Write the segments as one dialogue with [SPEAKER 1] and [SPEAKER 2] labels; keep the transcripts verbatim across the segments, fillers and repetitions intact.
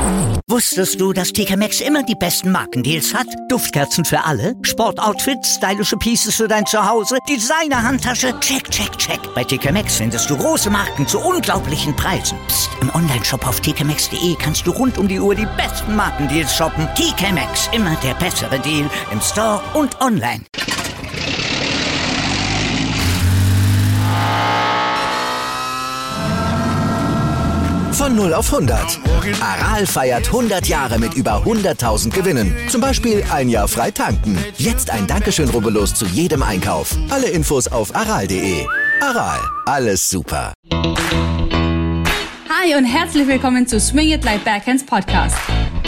[SPEAKER 1] Wusstest du, dass T K Maxx immer die besten Markendeals hat? Duftkerzen für alle, Sportoutfits, stylische Pieces für dein Zuhause, Designer-Handtasche, check, check, check. Bei T K Maxx findest du große Marken zu unglaublichen Preisen. Psst. Im Onlineshop auf t k maxx punkt d e kannst du rund um die Uhr die besten Markendeals shoppen. T K Maxx, immer der bessere Deal im Store und online.
[SPEAKER 2] Von null auf hundert. Aral feiert hundert Jahre mit über hunderttausend Gewinnen. Zum Beispiel ein Jahr frei tanken. Jetzt ein Dankeschön, rubbellos zu jedem Einkauf. Alle Infos auf aral punkt de. Aral, alles super.
[SPEAKER 3] Hi und herzlich willkommen zu Swing It Like Backhands Podcast.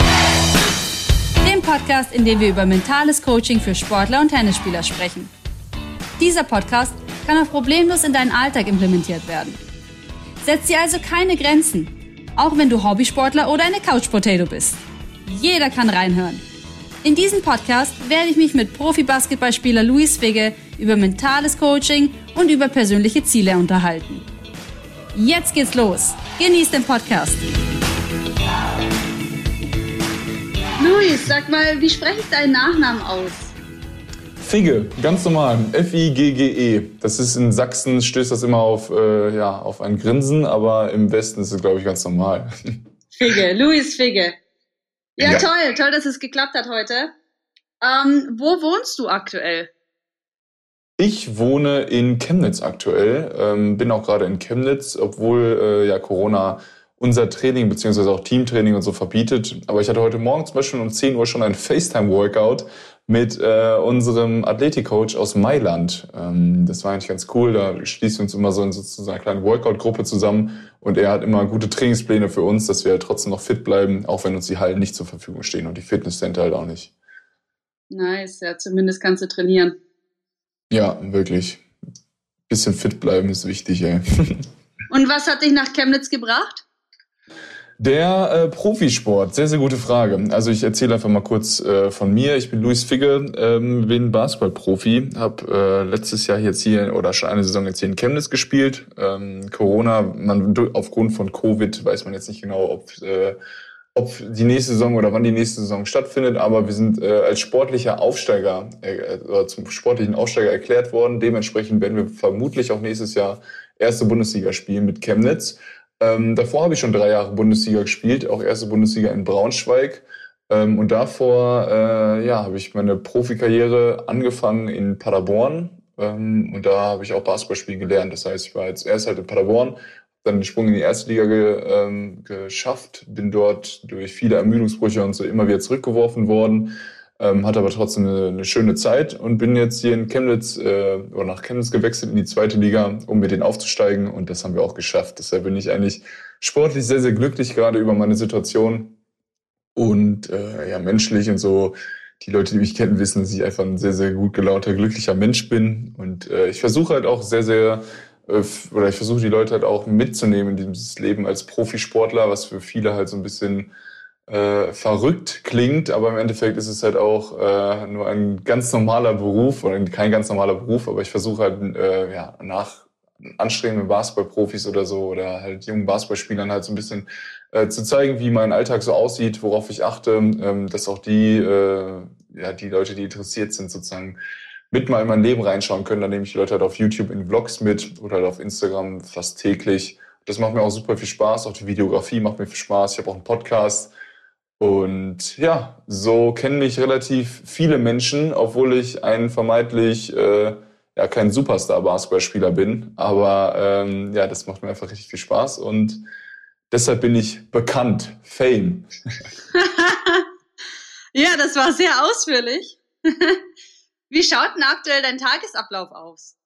[SPEAKER 3] Dem Podcast, in dem wir über mentales Coaching für Sportler und Tennisspieler sprechen. Dieser Podcast kann auch problemlos in deinen Alltag implementiert werden. Setz dir also keine Grenzen, auch wenn du Hobbysportler oder eine Couch-Potato bist. Jeder kann reinhören. In diesem Podcast werde ich mich mit Profi-Basketballspieler Luis Figge über mentales Coaching und über persönliche Ziele unterhalten. Jetzt geht's los. Genießt den Podcast. Luis, sag mal, wie spreche ich deinen Nachnamen aus?
[SPEAKER 4] Figge, ganz normal, F I G G E. Das ist in Sachsen, stößt das immer auf, äh, ja, auf ein Grinsen, aber im Westen ist es, glaube ich, ganz normal.
[SPEAKER 3] Figge, Luis Figge. Ja,
[SPEAKER 4] Ja.
[SPEAKER 3] toll, toll, dass es geklappt hat heute. Ähm, wo wohnst du aktuell?
[SPEAKER 4] Ich wohne in Chemnitz aktuell, ähm, bin auch gerade in Chemnitz, obwohl äh, ja Corona unser Training beziehungsweise auch Teamtraining und so verbietet. Aber ich hatte heute Morgen zum Beispiel um zehn Uhr schon ein FaceTime-Workout mit äh, unserem Athletikcoach aus Mailand. Ähm, das war eigentlich ganz cool. Da schließen wir uns immer so in sozusagen einer kleinen Workout-Gruppe zusammen. Und er hat immer gute Trainingspläne für uns, dass wir halt trotzdem noch fit bleiben, auch wenn uns die Hallen nicht zur Verfügung stehen und die Fitnesscenter halt auch nicht.
[SPEAKER 3] Nice, ja, zumindest kannst du trainieren.
[SPEAKER 4] Ja, wirklich. Bisschen fit bleiben ist wichtig, ey.
[SPEAKER 3] Und was hat dich nach Chemnitz gebracht?
[SPEAKER 4] Der äh, Profisport, sehr, sehr gute Frage. Also ich erzähle einfach mal kurz äh, von mir. Ich bin Luis Figge, ähm, bin Basketballprofi, habe äh, letztes Jahr jetzt hier oder schon eine Saison jetzt hier in Chemnitz gespielt. Ähm, Corona, man aufgrund von Covid weiß man jetzt nicht genau, ob äh, ob die nächste Saison oder wann die nächste Saison stattfindet, aber wir sind äh, als sportlicher Aufsteiger äh, oder zum sportlichen Aufsteiger erklärt worden. Dementsprechend werden wir vermutlich auch nächstes Jahr erste Bundesliga spielen mit Chemnitz. Ähm, davor habe ich schon drei Jahre Bundesliga gespielt, auch erste Bundesliga in Braunschweig. Ähm, und davor äh, ja, habe ich meine Profikarriere angefangen in Paderborn. Ähm, und da habe ich auch Basketballspielen gelernt. Das heißt, ich war jetzt erst halt in Paderborn, dann den Sprung in die erste Liga ge, ähm, geschafft, bin dort durch viele Ermüdungsbrüche und so immer wieder zurückgeworfen worden, ähm, hatte aber trotzdem eine, eine schöne Zeit und bin jetzt hier in Chemnitz äh, oder nach Chemnitz gewechselt in die zweite Liga, um mit denen aufzusteigen, und das haben wir auch geschafft. Deshalb bin ich eigentlich sportlich sehr, sehr glücklich gerade über meine Situation und äh, ja, menschlich und so. Die Leute, die mich kennen, wissen, dass ich einfach ein sehr, sehr gut gelaunter, glücklicher Mensch bin, und äh, ich versuche halt auch sehr, sehr oder ich versuche die Leute halt auch mitzunehmen in dieses Leben als Profisportler, was für viele halt so ein bisschen äh, verrückt klingt, aber im Endeffekt ist es halt auch äh, nur ein ganz normaler Beruf, oder kein ganz normaler Beruf, aber ich versuche halt äh, ja, nach anstrengenden Basketballprofis oder so oder halt jungen Basketballspielern halt so ein bisschen äh, zu zeigen, wie mein Alltag so aussieht, worauf ich achte, ähm, dass auch die, äh, ja, die Leute, die interessiert sind, sozusagen mit mal in mein Leben reinschauen können. Dann nehme ich die Leute halt auf YouTube in Vlogs mit oder halt auf Instagram fast täglich. Das macht mir auch super viel Spaß. Auch die Videografie macht mir viel Spaß. Ich habe auch einen Podcast. Und ja, so kennen mich relativ viele Menschen, obwohl ich ein vermeintlich äh, ja kein Superstar-Basketballspieler bin. Aber ähm, ja, das macht mir einfach richtig viel Spaß. Und deshalb bin ich bekannt. Fame.
[SPEAKER 3] Ja, das war sehr ausführlich. Wie schaut denn aktuell dein Tagesablauf aus?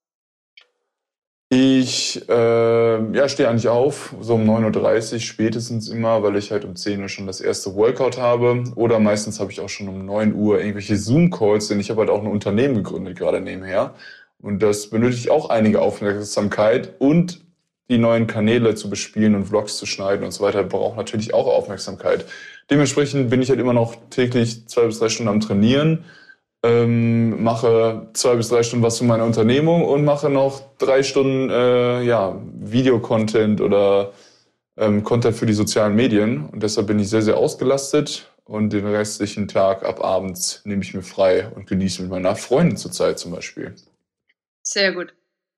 [SPEAKER 4] Ich äh, ja, stehe eigentlich auf, so um neun Uhr dreißig spätestens immer, weil ich halt um zehn Uhr schon das erste Workout habe. Oder meistens habe ich auch schon um neun Uhr irgendwelche Zoom-Calls, denn ich habe halt auch ein Unternehmen gegründet gerade nebenher. Und das benötigt auch einige Aufmerksamkeit, und die neuen Kanäle zu bespielen und Vlogs zu schneiden und so weiter braucht natürlich auch Aufmerksamkeit. Dementsprechend bin ich halt immer noch täglich zwei bis drei Stunden am Trainieren. Ähm, mache zwei bis drei Stunden was für meine Unternehmung und mache noch drei Stunden äh, ja, Videocontent oder ähm, Content für die sozialen Medien und deshalb bin ich sehr, sehr ausgelastet und den restlichen Tag ab abends nehme ich mir frei und genieße mit meiner Freundin zurzeit zum Beispiel.
[SPEAKER 3] Sehr gut.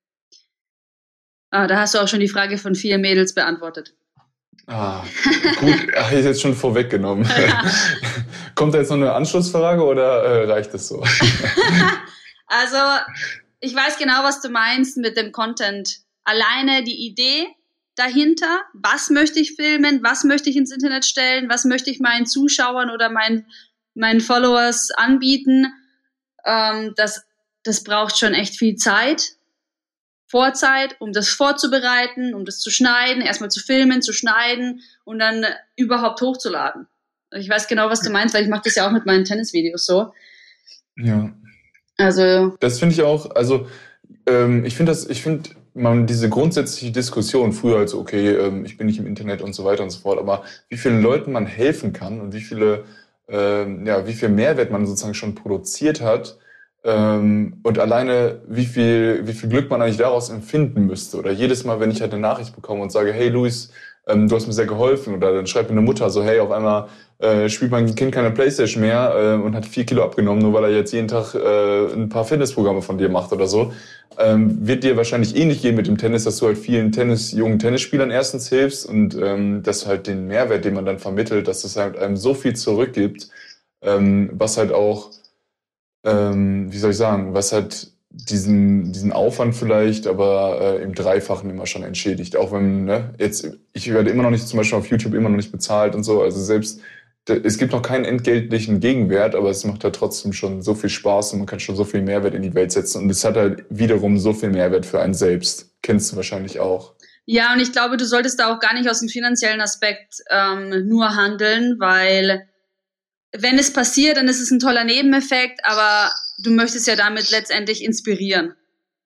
[SPEAKER 3] Ah, da hast du auch schon die Frage von vier Mädels beantwortet.
[SPEAKER 4] Ah, gut, habe ich jetzt schon vorweggenommen. Ja. Kommt da jetzt noch eine Anschlussfrage oder äh, reicht es so?
[SPEAKER 3] Also, ich weiß genau, was du meinst mit dem Content. Alleine die Idee dahinter, was möchte ich filmen, was möchte ich ins Internet stellen, was möchte ich meinen Zuschauern oder meinen, meinen Followers anbieten, ähm, das, das braucht schon echt viel Zeit, Vorzeit, um das vorzubereiten, um das zu schneiden, erstmal zu filmen, zu schneiden und dann überhaupt hochzuladen. Ich weiß genau, was du meinst, weil ich mache das ja auch mit meinen Tennisvideos so.
[SPEAKER 4] Ja.
[SPEAKER 3] Also.
[SPEAKER 4] Das finde ich auch, also ähm, ich finde das, ich finde man diese grundsätzliche Diskussion früher als okay, ähm, ich bin nicht im Internet und so weiter und so fort, aber wie vielen Leuten man helfen kann und wie viele, ähm, ja, wie viel Mehrwert man sozusagen schon produziert hat ähm, und alleine wie viel, wie viel Glück man eigentlich daraus empfinden müsste oder jedes Mal, wenn ich halt eine Nachricht bekomme und sage, hey Luis, ähm, du hast mir sehr geholfen oder dann schreibt mir eine Mutter so, hey, auf einmal äh, spielt mein Kind keine Playstation mehr äh, und hat vier Kilo abgenommen, nur weil er jetzt jeden Tag äh, ein paar Fitnessprogramme von dir macht oder so. Ähm, wird dir wahrscheinlich ähnlich gehen mit dem Tennis, dass du halt vielen Tennis, jungen Tennisspielern erstens hilfst und ähm, dass halt den Mehrwert, den man dann vermittelt, dass es halt einem so viel zurückgibt, ähm, was halt auch, ähm, wie soll ich sagen, was halt diesen diesen Aufwand vielleicht, aber äh, im Dreifachen immer schon entschädigt. Auch wenn, ne, jetzt, ich werde immer noch nicht, zum Beispiel auf YouTube immer noch nicht bezahlt und so, also selbst es gibt noch keinen entgeltlichen Gegenwert, aber es macht halt trotzdem schon so viel Spaß und man kann schon so viel Mehrwert in die Welt setzen. Und es hat halt wiederum so viel Mehrwert für einen selbst. Kennst du wahrscheinlich auch.
[SPEAKER 3] Ja, und ich glaube, du solltest da auch gar nicht aus dem finanziellen Aspekt ähm, nur handeln, weil wenn es passiert, dann ist es ein toller Nebeneffekt, aber du möchtest ja damit letztendlich inspirieren.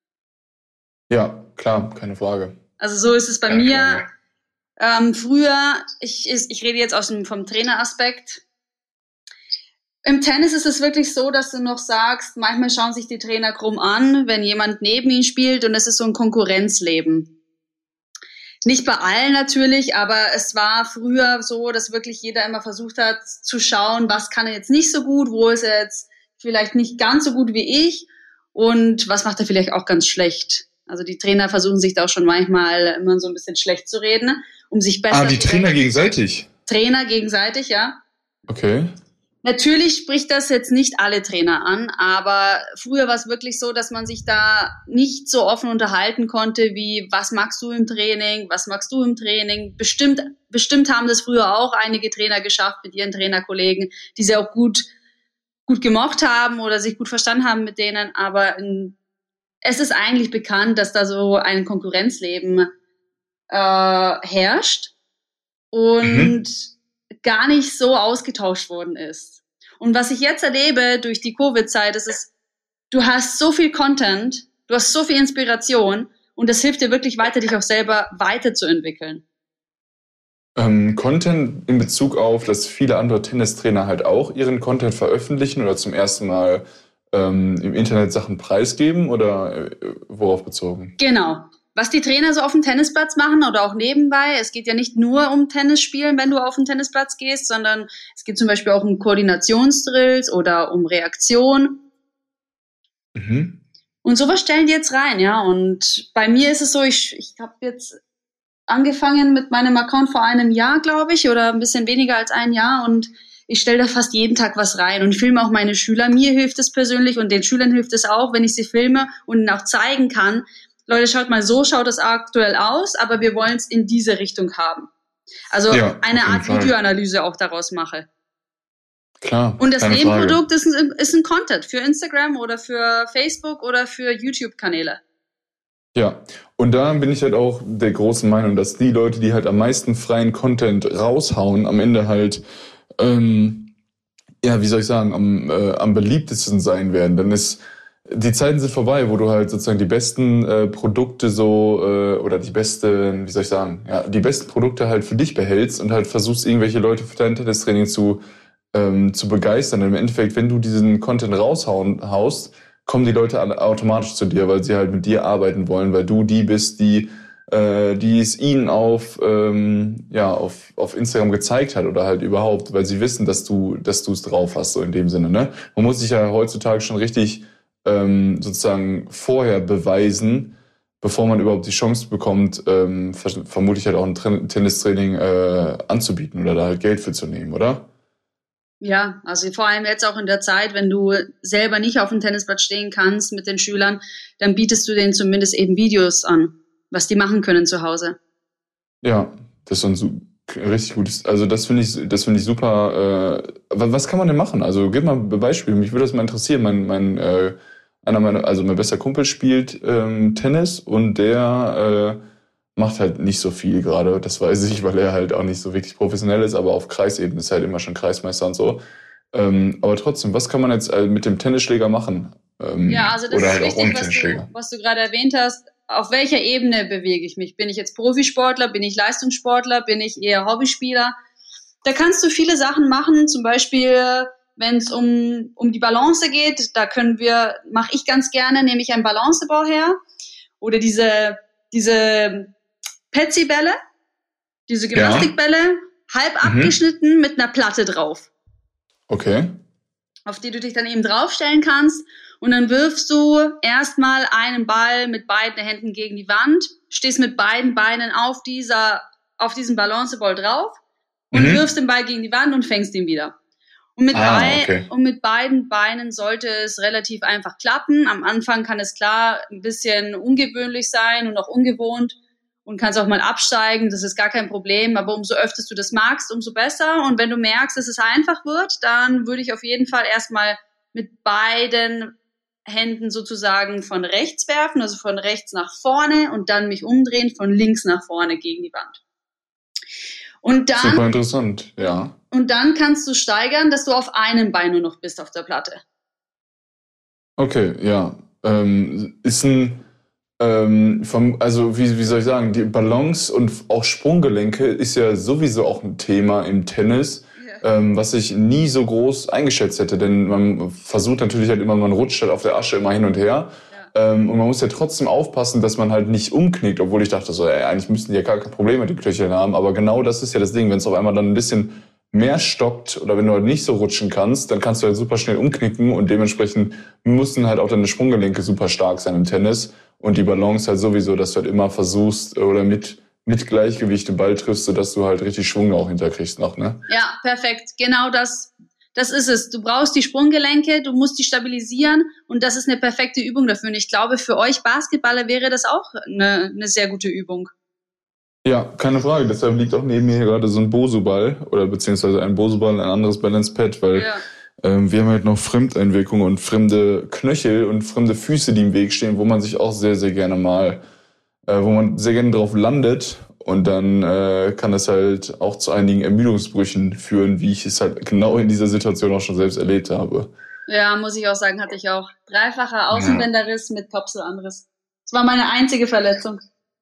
[SPEAKER 4] Ja, klar, keine Frage.
[SPEAKER 3] Also so ist es bei
[SPEAKER 4] keine
[SPEAKER 3] mir.
[SPEAKER 4] Frage.
[SPEAKER 3] Ähm, früher, ich, ich rede jetzt aus dem, vom Traineraspekt. Im Tennis ist es wirklich so, dass du noch sagst, manchmal schauen sich die Trainer krumm an, wenn jemand neben ihnen spielt und es ist so ein Konkurrenzleben. Nicht bei allen natürlich, aber es war früher so, dass wirklich jeder immer versucht hat zu schauen, was kann er jetzt nicht so gut, wo ist er jetzt vielleicht nicht ganz so gut wie ich und was macht er vielleicht auch ganz schlecht. Also die Trainer versuchen sich da auch schon manchmal immer so ein bisschen schlecht zu reden, um sich besser zu
[SPEAKER 4] Ah, die Trainer gegenseitig?
[SPEAKER 3] Trainer gegenseitig, ja.
[SPEAKER 4] Okay.
[SPEAKER 3] Natürlich spricht das jetzt nicht alle Trainer an, aber früher war es wirklich so, dass man sich da nicht so offen unterhalten konnte, wie was magst du im Training, was magst du im Training. Bestimmt, bestimmt haben das früher auch einige Trainer geschafft mit ihren Trainerkollegen, die sie auch gut, gut gemocht haben oder sich gut verstanden haben mit denen, aber in, es ist eigentlich bekannt, dass da so ein Konkurrenzleben äh, herrscht und mhm. gar nicht so ausgetauscht worden ist. Und was ich jetzt erlebe durch die Covid-Zeit, ist es, du hast so viel Content, du hast so viel Inspiration und das hilft dir wirklich weiter, dich auch selber weiterzuentwickeln.
[SPEAKER 4] Ähm, Content in Bezug auf, dass viele andere Tennistrainer halt auch ihren Content veröffentlichen oder zum ersten Mal ähm, im Internet Sachen preisgeben oder äh, worauf bezogen?
[SPEAKER 3] Genau. Was die Trainer so auf dem Tennisplatz machen oder auch nebenbei, es geht ja nicht nur um Tennisspielen, wenn du auf den Tennisplatz gehst, sondern es geht zum Beispiel auch um Koordinationsdrills oder um Reaktion.
[SPEAKER 4] Mhm.
[SPEAKER 3] Und sowas stellen die jetzt rein, ja. Und bei mir ist es so, ich, ich habe jetzt angefangen mit meinem Account vor einem Jahr, glaube ich, oder ein bisschen weniger als ein Jahr und ich stelle da fast jeden Tag was rein und filme auch meine Schüler. Mir hilft es persönlich und den Schülern hilft es auch, wenn ich sie filme und ihnen auch zeigen kann, Leute, schaut mal, so schaut es aktuell aus, aber wir wollen es in diese Richtung haben. Also ja, eine Art Fall. Videoanalyse auch daraus mache.
[SPEAKER 4] Klar.
[SPEAKER 3] Und das Nebenprodukt ist ein, ist ein Content für Instagram oder für Facebook oder für YouTube-Kanäle.
[SPEAKER 4] Ja, und da bin ich halt auch der großen Meinung, dass die Leute, die halt am meisten freien Content raushauen, am Ende halt, ähm, ja, wie soll ich sagen, am, äh, am beliebtesten sein werden. Dann ist die Zeiten sind vorbei, wo du halt sozusagen die besten äh, Produkte so äh, oder die besten, wie soll ich sagen, ja, die besten Produkte halt für dich behältst und halt versuchst, irgendwelche Leute für dein Tennistraining zu ähm, zu begeistern. Und im Endeffekt, wenn du diesen Content raushauen haust, kommen die Leute automatisch zu dir, weil sie halt mit dir arbeiten wollen, weil du die bist, die äh, die es ihnen auf ähm, ja auf auf Instagram gezeigt hat oder halt überhaupt, weil sie wissen, dass du dass du es drauf hast, so in dem Sinne, ne? Man muss sich ja heutzutage schon richtig ähm, sozusagen vorher beweisen, bevor man überhaupt die Chance bekommt, ähm, vermutlich halt auch ein Tra- Tennistraining äh, anzubieten oder da halt Geld für zu nehmen, oder?
[SPEAKER 3] Ja, also vor allem jetzt auch in der Zeit, wenn du selber nicht auf dem Tennisplatz stehen kannst mit den Schülern, dann bietest du denen zumindest eben Videos an, was die machen können zu Hause.
[SPEAKER 4] Ja, das ist so ein su- richtig gutes, also das finde ich, das finde ich super. Äh, wa- was kann man denn machen? Also gib mal ein Beispiel, mich würde das mal interessieren. Mein, mein, äh, einer meiner, also mein bester Kumpel spielt ähm, Tennis und der äh, macht halt nicht so viel gerade, das weiß ich, weil er halt auch nicht so wirklich professionell ist, aber auf Kreisebene ist er halt immer schon Kreismeister und so. Ähm, aber trotzdem, was kann man jetzt äh, mit dem Tennisschläger machen? Ähm,
[SPEAKER 3] Ja, also das
[SPEAKER 4] oder
[SPEAKER 3] ist
[SPEAKER 4] halt auch
[SPEAKER 3] wichtig,
[SPEAKER 4] ohne
[SPEAKER 3] was du,
[SPEAKER 4] Tennisschläger.
[SPEAKER 3] was du gerade erwähnt hast. Auf welcher Ebene bewege ich mich? Bin ich jetzt Profisportler? Bin ich Leistungssportler? Bin ich eher Hobbyspieler? Da kannst du viele Sachen machen, zum Beispiel, wenn es um, um die Balance geht, da können wir, mache ich ganz gerne, nehme ich einen Balanceball her oder diese, diese Petsy-Bälle, diese Gymnastikbälle, halb
[SPEAKER 4] Mhm.
[SPEAKER 3] abgeschnitten mit einer Platte drauf,
[SPEAKER 4] Okay.
[SPEAKER 3] auf die du dich dann eben draufstellen kannst. Und dann wirfst du erstmal einen Ball mit beiden Händen gegen die Wand, stehst mit beiden Beinen auf dieser, auf diesem Balanceball drauf und
[SPEAKER 4] Mhm.
[SPEAKER 3] wirfst den Ball gegen die Wand und fängst ihn wieder. Und mit,
[SPEAKER 4] Ah,
[SPEAKER 3] bei,
[SPEAKER 4] okay.
[SPEAKER 3] und mit beiden Beinen sollte es relativ einfach klappen. Am Anfang kann es klar ein bisschen ungewöhnlich sein und auch ungewohnt und kannst auch mal absteigen, das ist gar kein Problem. Aber umso öfter du das magst, umso besser. Und wenn du merkst, dass es einfach wird, dann würde ich auf jeden Fall erstmal mit beiden Händen sozusagen von rechts werfen, also von rechts nach vorne und dann mich umdrehen von links nach vorne gegen die Wand. Und dann,
[SPEAKER 4] Super interessant, ja.
[SPEAKER 3] und dann kannst du steigern, dass du auf einem Bein nur noch bist auf der Platte.
[SPEAKER 4] Okay, ja. Ähm, ist ein, ähm, vom, also wie, wie soll ich sagen, die Balance und auch Sprunggelenke ist ja sowieso auch ein Thema im Tennis,
[SPEAKER 3] Ja.
[SPEAKER 4] ähm, was ich nie so groß eingeschätzt hätte, denn man versucht natürlich halt immer, man rutscht halt auf der Asche immer hin und her. Ähm, und man muss ja trotzdem aufpassen, dass man halt nicht umknickt, obwohl ich dachte so, ey, eigentlich müssten die ja gar kein Problem mit den Knöcheln haben, aber genau das ist ja das Ding, wenn es auf einmal dann ein bisschen mehr stockt oder wenn du halt nicht so rutschen kannst, dann kannst du halt super schnell umknicken und dementsprechend müssen halt auch deine Sprunggelenke super stark sein im Tennis und die Balance halt sowieso, dass du halt immer versuchst oder mit, mit Gleichgewicht den Ball triffst, sodass du halt richtig Schwung auch hinterkriegst noch, ne?
[SPEAKER 3] Ja, perfekt. Genau das, das ist es. Du brauchst die Sprunggelenke, du musst die stabilisieren und das ist eine perfekte Übung dafür. Und ich glaube, für euch Basketballer wäre das auch eine, eine sehr gute Übung.
[SPEAKER 4] Ja, keine Frage. Deshalb liegt auch neben mir hier gerade so ein Bosu-Ball oder beziehungsweise ein Bosu-Ball, ein anderes Balance-Pad, weil
[SPEAKER 3] Ja.
[SPEAKER 4] ähm, wir haben halt noch Fremdeinwirkungen und fremde Knöchel und fremde Füße, die im Weg stehen, wo man sich auch sehr, sehr gerne mal, äh, wo man sehr gerne drauf landet und dann äh, kann das halt auch zu einigen Ermüdungsbrüchen führen, wie ich es halt genau in dieser Situation auch schon selbst erlebt habe.
[SPEAKER 3] Ja, muss ich auch sagen, hatte ich auch. Dreifacher Außenbänderriss mit Kapselanriss. Das war meine einzige Verletzung.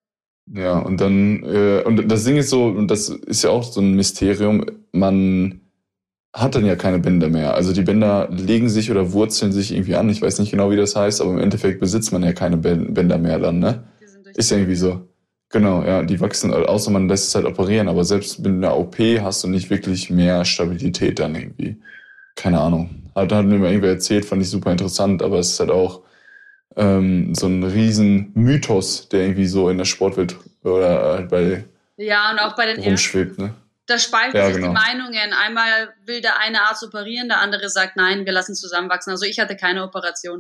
[SPEAKER 4] Ja, und dann, äh, und das Ding ist so, und das ist ja auch so ein Mysterium, man hat dann ja keine Bänder mehr. Also die Bänder legen sich oder wurzeln sich irgendwie an. Ich weiß nicht genau, wie das heißt, aber im Endeffekt besitzt man ja keine Bänder mehr dann, ne?
[SPEAKER 3] Die sind durch
[SPEAKER 4] Ist ja irgendwie so. Genau, ja, die wachsen, außer man lässt es halt operieren, aber selbst mit einer O P hast du nicht wirklich mehr Stabilität dann irgendwie. Keine Ahnung. Hat, hat mir mal irgendwer erzählt, fand ich super interessant, aber es ist halt auch ähm, so ein riesen Mythos, der irgendwie so in der Sportwelt oder halt bei
[SPEAKER 3] Ja, und auch bei den Ärzten.
[SPEAKER 4] rumschwebt, ne?
[SPEAKER 3] Da spalten
[SPEAKER 4] Ja,
[SPEAKER 3] sich
[SPEAKER 4] genau.
[SPEAKER 3] die Meinungen. Einmal will der eine Arzt operieren, der andere sagt, nein, wir lassen zusammenwachsen. Also ich hatte keine Operation.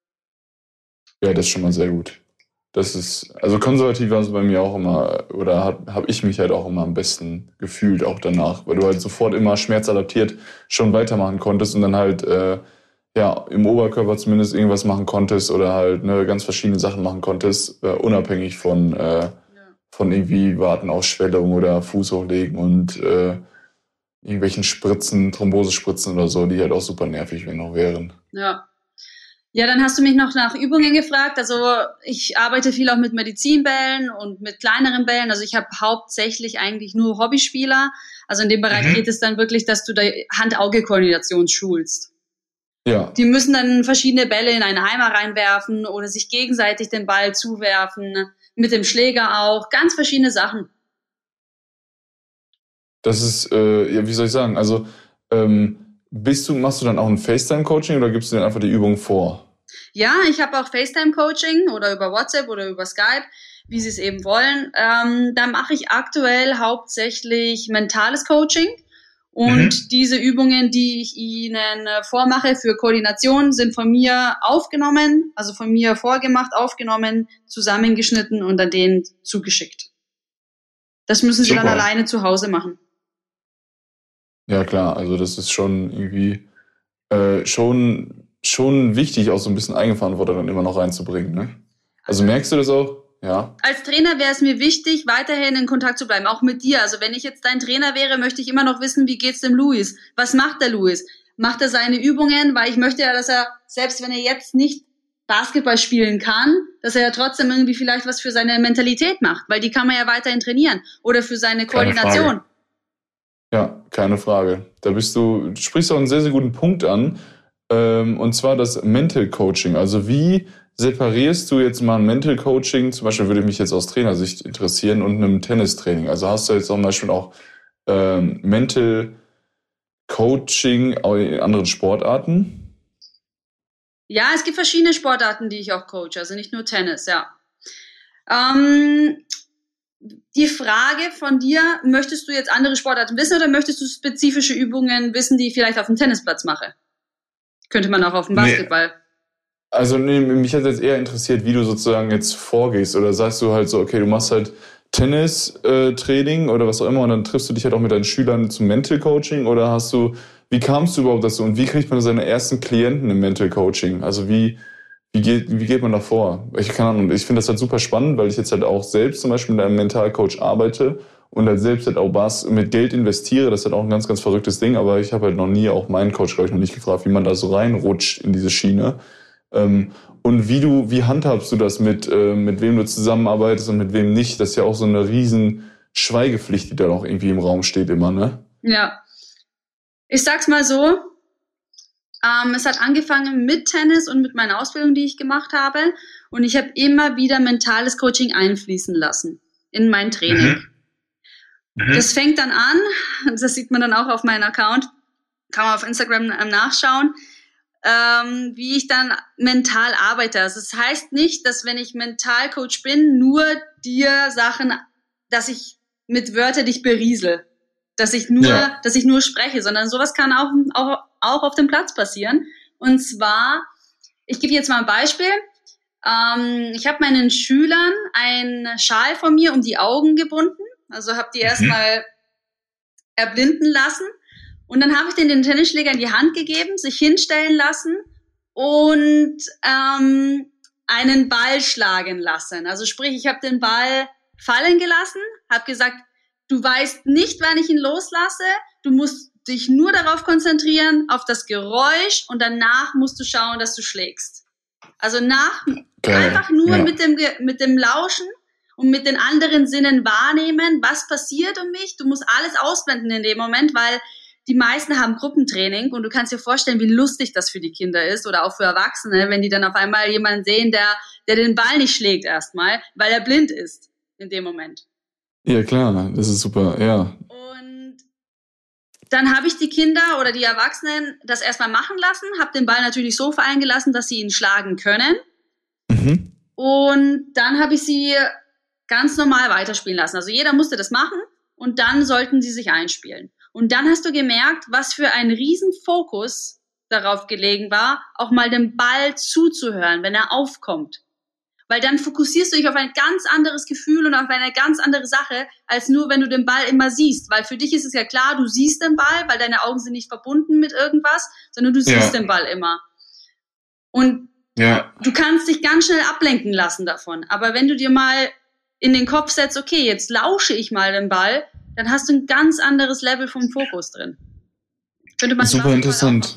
[SPEAKER 4] Ja, das ist schon mal sehr gut. Das ist, also konservativ war es bei mir auch immer, oder habe hab ich mich halt auch immer am besten gefühlt, auch danach, weil du halt sofort immer schmerzadaptiert schon weitermachen konntest und dann halt, äh, ja, im Oberkörper zumindest irgendwas machen konntest oder halt ne, ganz verschiedene Sachen machen konntest, äh, unabhängig von, äh,
[SPEAKER 3] Ja.
[SPEAKER 4] von irgendwie Warten auf Schwellung oder Fuß hochlegen und äh, irgendwelchen Spritzen, Thrombosespritzen oder so, die halt auch super nervig wenn noch wären.
[SPEAKER 3] Ja. Ja, dann hast du mich noch nach Übungen gefragt. Also ich arbeite viel auch mit Medizinbällen und mit kleineren Bällen. Also ich habe hauptsächlich eigentlich nur Hobbyspieler. Also in dem Bereich
[SPEAKER 4] Mhm.
[SPEAKER 3] geht es dann wirklich, dass du da Hand-Auge-Koordination schulst.
[SPEAKER 4] Ja,
[SPEAKER 3] Die müssen dann verschiedene Bälle in einen Eimer reinwerfen oder sich gegenseitig den Ball zuwerfen. mit dem Schläger auch, ganz verschiedene Sachen.
[SPEAKER 4] Das ist, äh, ja, wie soll ich sagen, also ähm, bist du, machst du dann auch ein FaceTime-Coaching oder gibst du dir einfach die Übung vor?
[SPEAKER 3] Ja, ich habe auch FaceTime-Coaching oder über WhatsApp oder über Skype, wie sie es eben wollen. Ähm, da mache ich aktuell hauptsächlich mentales Coaching. Und mhm. diese Übungen, die ich Ihnen äh, vormache für Koordination, sind von mir aufgenommen, also von mir vorgemacht, aufgenommen, zusammengeschnitten und dann denen zugeschickt. Das müssen Sie Super. Dann alleine zu Hause machen.
[SPEAKER 4] Ja klar, also das ist schon irgendwie äh, schon schon wichtig, auch so ein bisschen Eigenverantwortung dann immer noch reinzubringen, ne? Also merkst du das auch? Ja.
[SPEAKER 3] Als Trainer wäre es mir wichtig, weiterhin in Kontakt zu bleiben, auch mit dir. Also wenn ich jetzt dein Trainer wäre, möchte ich immer noch wissen, wie geht's dem Luis? Was macht der Luis? Macht er seine Übungen? Weil ich möchte ja, dass er, selbst wenn er jetzt nicht Basketball spielen kann, dass er ja trotzdem irgendwie vielleicht was für seine Mentalität macht, weil die kann man ja weiterhin trainieren. Oder für seine Koordination.
[SPEAKER 4] Ja, keine Frage. Da bist du, du sprichst auch einen sehr, sehr guten Punkt an. Ähm, und zwar das Mental Coaching. Also wie separierst du jetzt mal ein Mental Coaching, zum Beispiel würde mich jetzt aus Trainersicht interessieren, und einem Tennistraining? Also hast du jetzt zum Beispiel auch ähm, Mental Coaching in anderen Sportarten?
[SPEAKER 3] Ja, es gibt verschiedene Sportarten, die ich auch coache, also nicht nur Tennis, ja. Ähm, die Frage von dir, möchtest du jetzt andere Sportarten wissen oder möchtest du spezifische Übungen wissen, die ich vielleicht auf dem Tennisplatz mache? Könnte man auch auf dem Basketball. Nee.
[SPEAKER 4] Also nee, mich hat jetzt eher interessiert, wie du sozusagen jetzt vorgehst. Oder sagst du halt so, okay, du machst halt Tennis-Training äh, oder was auch immer und dann triffst du dich halt auch mit deinen Schülern zum Mental Coaching? Oder hast du, wie kamst du überhaupt dazu und wie kriegt man seine ersten Klienten im Mental Coaching? Also wie, wie, geht, wie geht man da vor? Ich keine Ahnung, ich finde das halt super spannend, weil ich jetzt halt auch selbst zum Beispiel mit einem Mentalcoach arbeite und halt selbst halt auch was mit Geld investiere. Das ist halt auch ein ganz, ganz verrücktes Ding, aber ich habe halt noch nie, auch meinen Coach, glaube ich, noch nicht gefragt, wie man da so reinrutscht in diese Schiene. Und wie du, wie handhabst du das mit, mit wem du zusammenarbeitest und mit wem nicht? Das ist ja auch so eine riesen Schweigepflicht, die da noch irgendwie im Raum steht immer, ne?
[SPEAKER 3] Ja. Ich sag's mal so, ähm, es hat angefangen mit Tennis und mit meiner Ausbildung, die ich gemacht habe. Und ich habe immer wieder mentales Coaching einfließen lassen in mein Training. Mhm. Mhm. Das fängt dann an, das sieht man dann auch auf meinem Account, kann man auf Instagram nachschauen, Ähm, wie ich dann mental arbeite. Also das heißt nicht, dass wenn ich Mentalcoach bin, nur dir Sachen, dass ich mit Wörtern dich beriesel, dass ich nur, ja. dass ich nur spreche, sondern sowas kann auch, auch, auch auf dem Platz passieren. Und zwar, ich gebe jetzt mal ein Beispiel. Ähm, ich habe meinen Schülern einen Schal von mir um die Augen gebunden, also habe die mhm. erstmal erblinden lassen. Und dann habe ich denen den Tennisschläger in die Hand gegeben, sich hinstellen lassen und ähm, einen Ball schlagen lassen. Also sprich, ich habe den Ball fallen gelassen, habe gesagt, du weißt nicht, wann ich ihn loslasse, du musst dich nur darauf konzentrieren, auf das Geräusch und danach musst du schauen, dass du schlägst. Also nach, okay. einfach nur ja. mit dem, mit dem Lauschen und mit den anderen Sinnen wahrnehmen, was passiert um mich. Du musst alles ausblenden in dem Moment, weil die meisten haben Gruppentraining und du kannst dir vorstellen, wie lustig das für die Kinder ist oder auch für Erwachsene, wenn die dann auf einmal jemanden sehen, der, der den Ball nicht schlägt erstmal, weil er blind ist in dem Moment.
[SPEAKER 4] Ja, klar, das ist super, ja.
[SPEAKER 3] Und dann habe ich die Kinder oder die Erwachsenen das erstmal machen lassen, habe den Ball natürlich so fallen gelassen, dass sie ihn schlagen können. Mhm. Und dann habe ich sie ganz normal weiterspielen lassen. Also jeder musste das machen und dann sollten sie sich einspielen. Und dann hast du gemerkt, was für ein Riesenfokus darauf gelegen war, auch mal dem Ball zuzuhören, wenn er aufkommt. Weil dann fokussierst du dich auf ein ganz anderes Gefühl und auf eine ganz andere Sache, als nur, wenn du den Ball immer siehst. Weil für dich ist es ja klar, du siehst den Ball, weil deine Augen sind nicht verbunden mit irgendwas, sondern du siehst ja. den Ball immer. Und ja. du kannst dich ganz schnell ablenken lassen davon. Aber wenn du dir mal in den Kopf setzt, okay, jetzt lausche ich mal den Ball, dann hast du ein ganz anderes Level vom Fokus drin. Könnte man
[SPEAKER 4] super interessant.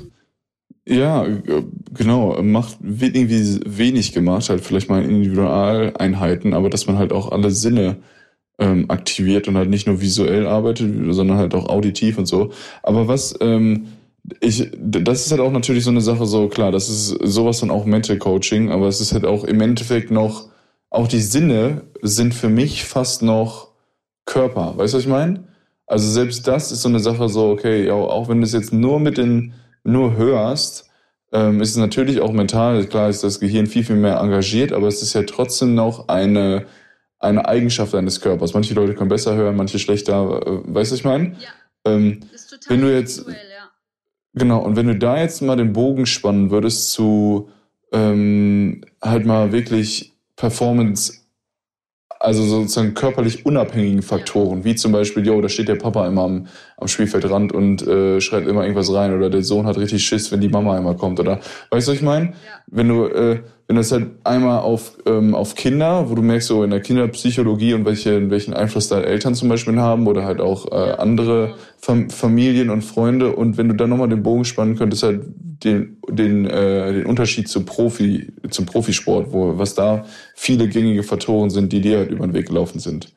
[SPEAKER 4] Ja, genau. Macht, wird irgendwie wenig gemacht, halt vielleicht mal Individualeinheiten, aber dass man halt auch alle Sinne ähm, aktiviert und halt nicht nur visuell arbeitet, sondern halt auch auditiv und so. Aber was, ähm, ich, das ist halt auch natürlich so eine Sache, so klar, das ist sowas dann auch Mental Coaching, aber es ist halt auch im Endeffekt noch auch die Sinne sind für mich fast noch Körper. Weißt du, was ich meine? Also selbst das ist so eine Sache so, okay, ja, auch wenn du es jetzt nur mit den, nur hörst, ähm, ist es natürlich auch mental, klar ist das Gehirn viel, viel mehr engagiert, aber es ist ja trotzdem noch eine, eine Eigenschaft deines Körpers. Manche Leute können besser hören, manche schlechter, äh, weißt du, was ich meine?
[SPEAKER 3] Ja.
[SPEAKER 4] Ähm,
[SPEAKER 3] ist total
[SPEAKER 4] wenn du jetzt,
[SPEAKER 3] ja.
[SPEAKER 4] Genau, und wenn du da jetzt mal den Bogen spannen würdest zu ähm, halt mal wirklich Performance, also sozusagen körperlich unabhängigen Faktoren, wie zum Beispiel, jo, da steht der Papa immer am, am Spielfeldrand und äh, schreit immer irgendwas rein, oder der Sohn hat richtig Schiss, wenn die Mama einmal kommt, oder weißt du, was ich meine? Ja. Wenn du, äh, wenn das halt einmal auf ähm, auf Kinder, wo du merkst, so in der Kinderpsychologie und welche, welchen Einfluss da Eltern zum Beispiel haben oder halt auch äh, andere Fam- Familien und Freunde, und wenn du dann nochmal den Bogen spannen könntest, halt den den äh, den Unterschied zum Profi zum Profisport, wo was da viele gängige Faktoren sind, die dir halt über den Weg gelaufen sind.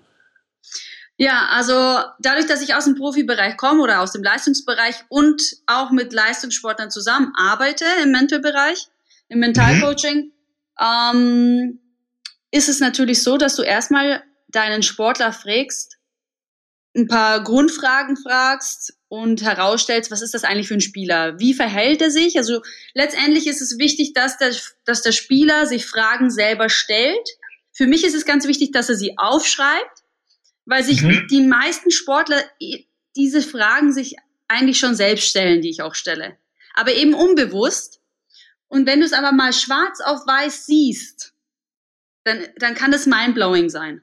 [SPEAKER 3] Ja, also dadurch, dass ich aus dem Profibereich komme oder aus dem Leistungsbereich und auch mit Leistungssportlern zusammenarbeite im Mentalbereich, im Mentalcoaching, mhm. ähm, ist es natürlich so, dass du erstmal deinen Sportler fragst, ein paar Grundfragen fragst und herausstellst, was ist das eigentlich für ein Spieler? Wie verhält er sich? Also letztendlich ist es wichtig, dass der, dass der Spieler sich Fragen selber stellt. Für mich ist es ganz wichtig, dass er sie aufschreibt, weil sich mhm. die meisten Sportler diese Fragen sich eigentlich schon selbst stellen, die ich auch stelle. Aber eben unbewusst. Und wenn du es aber mal schwarz auf weiß siehst, dann, dann kann das mindblowing sein.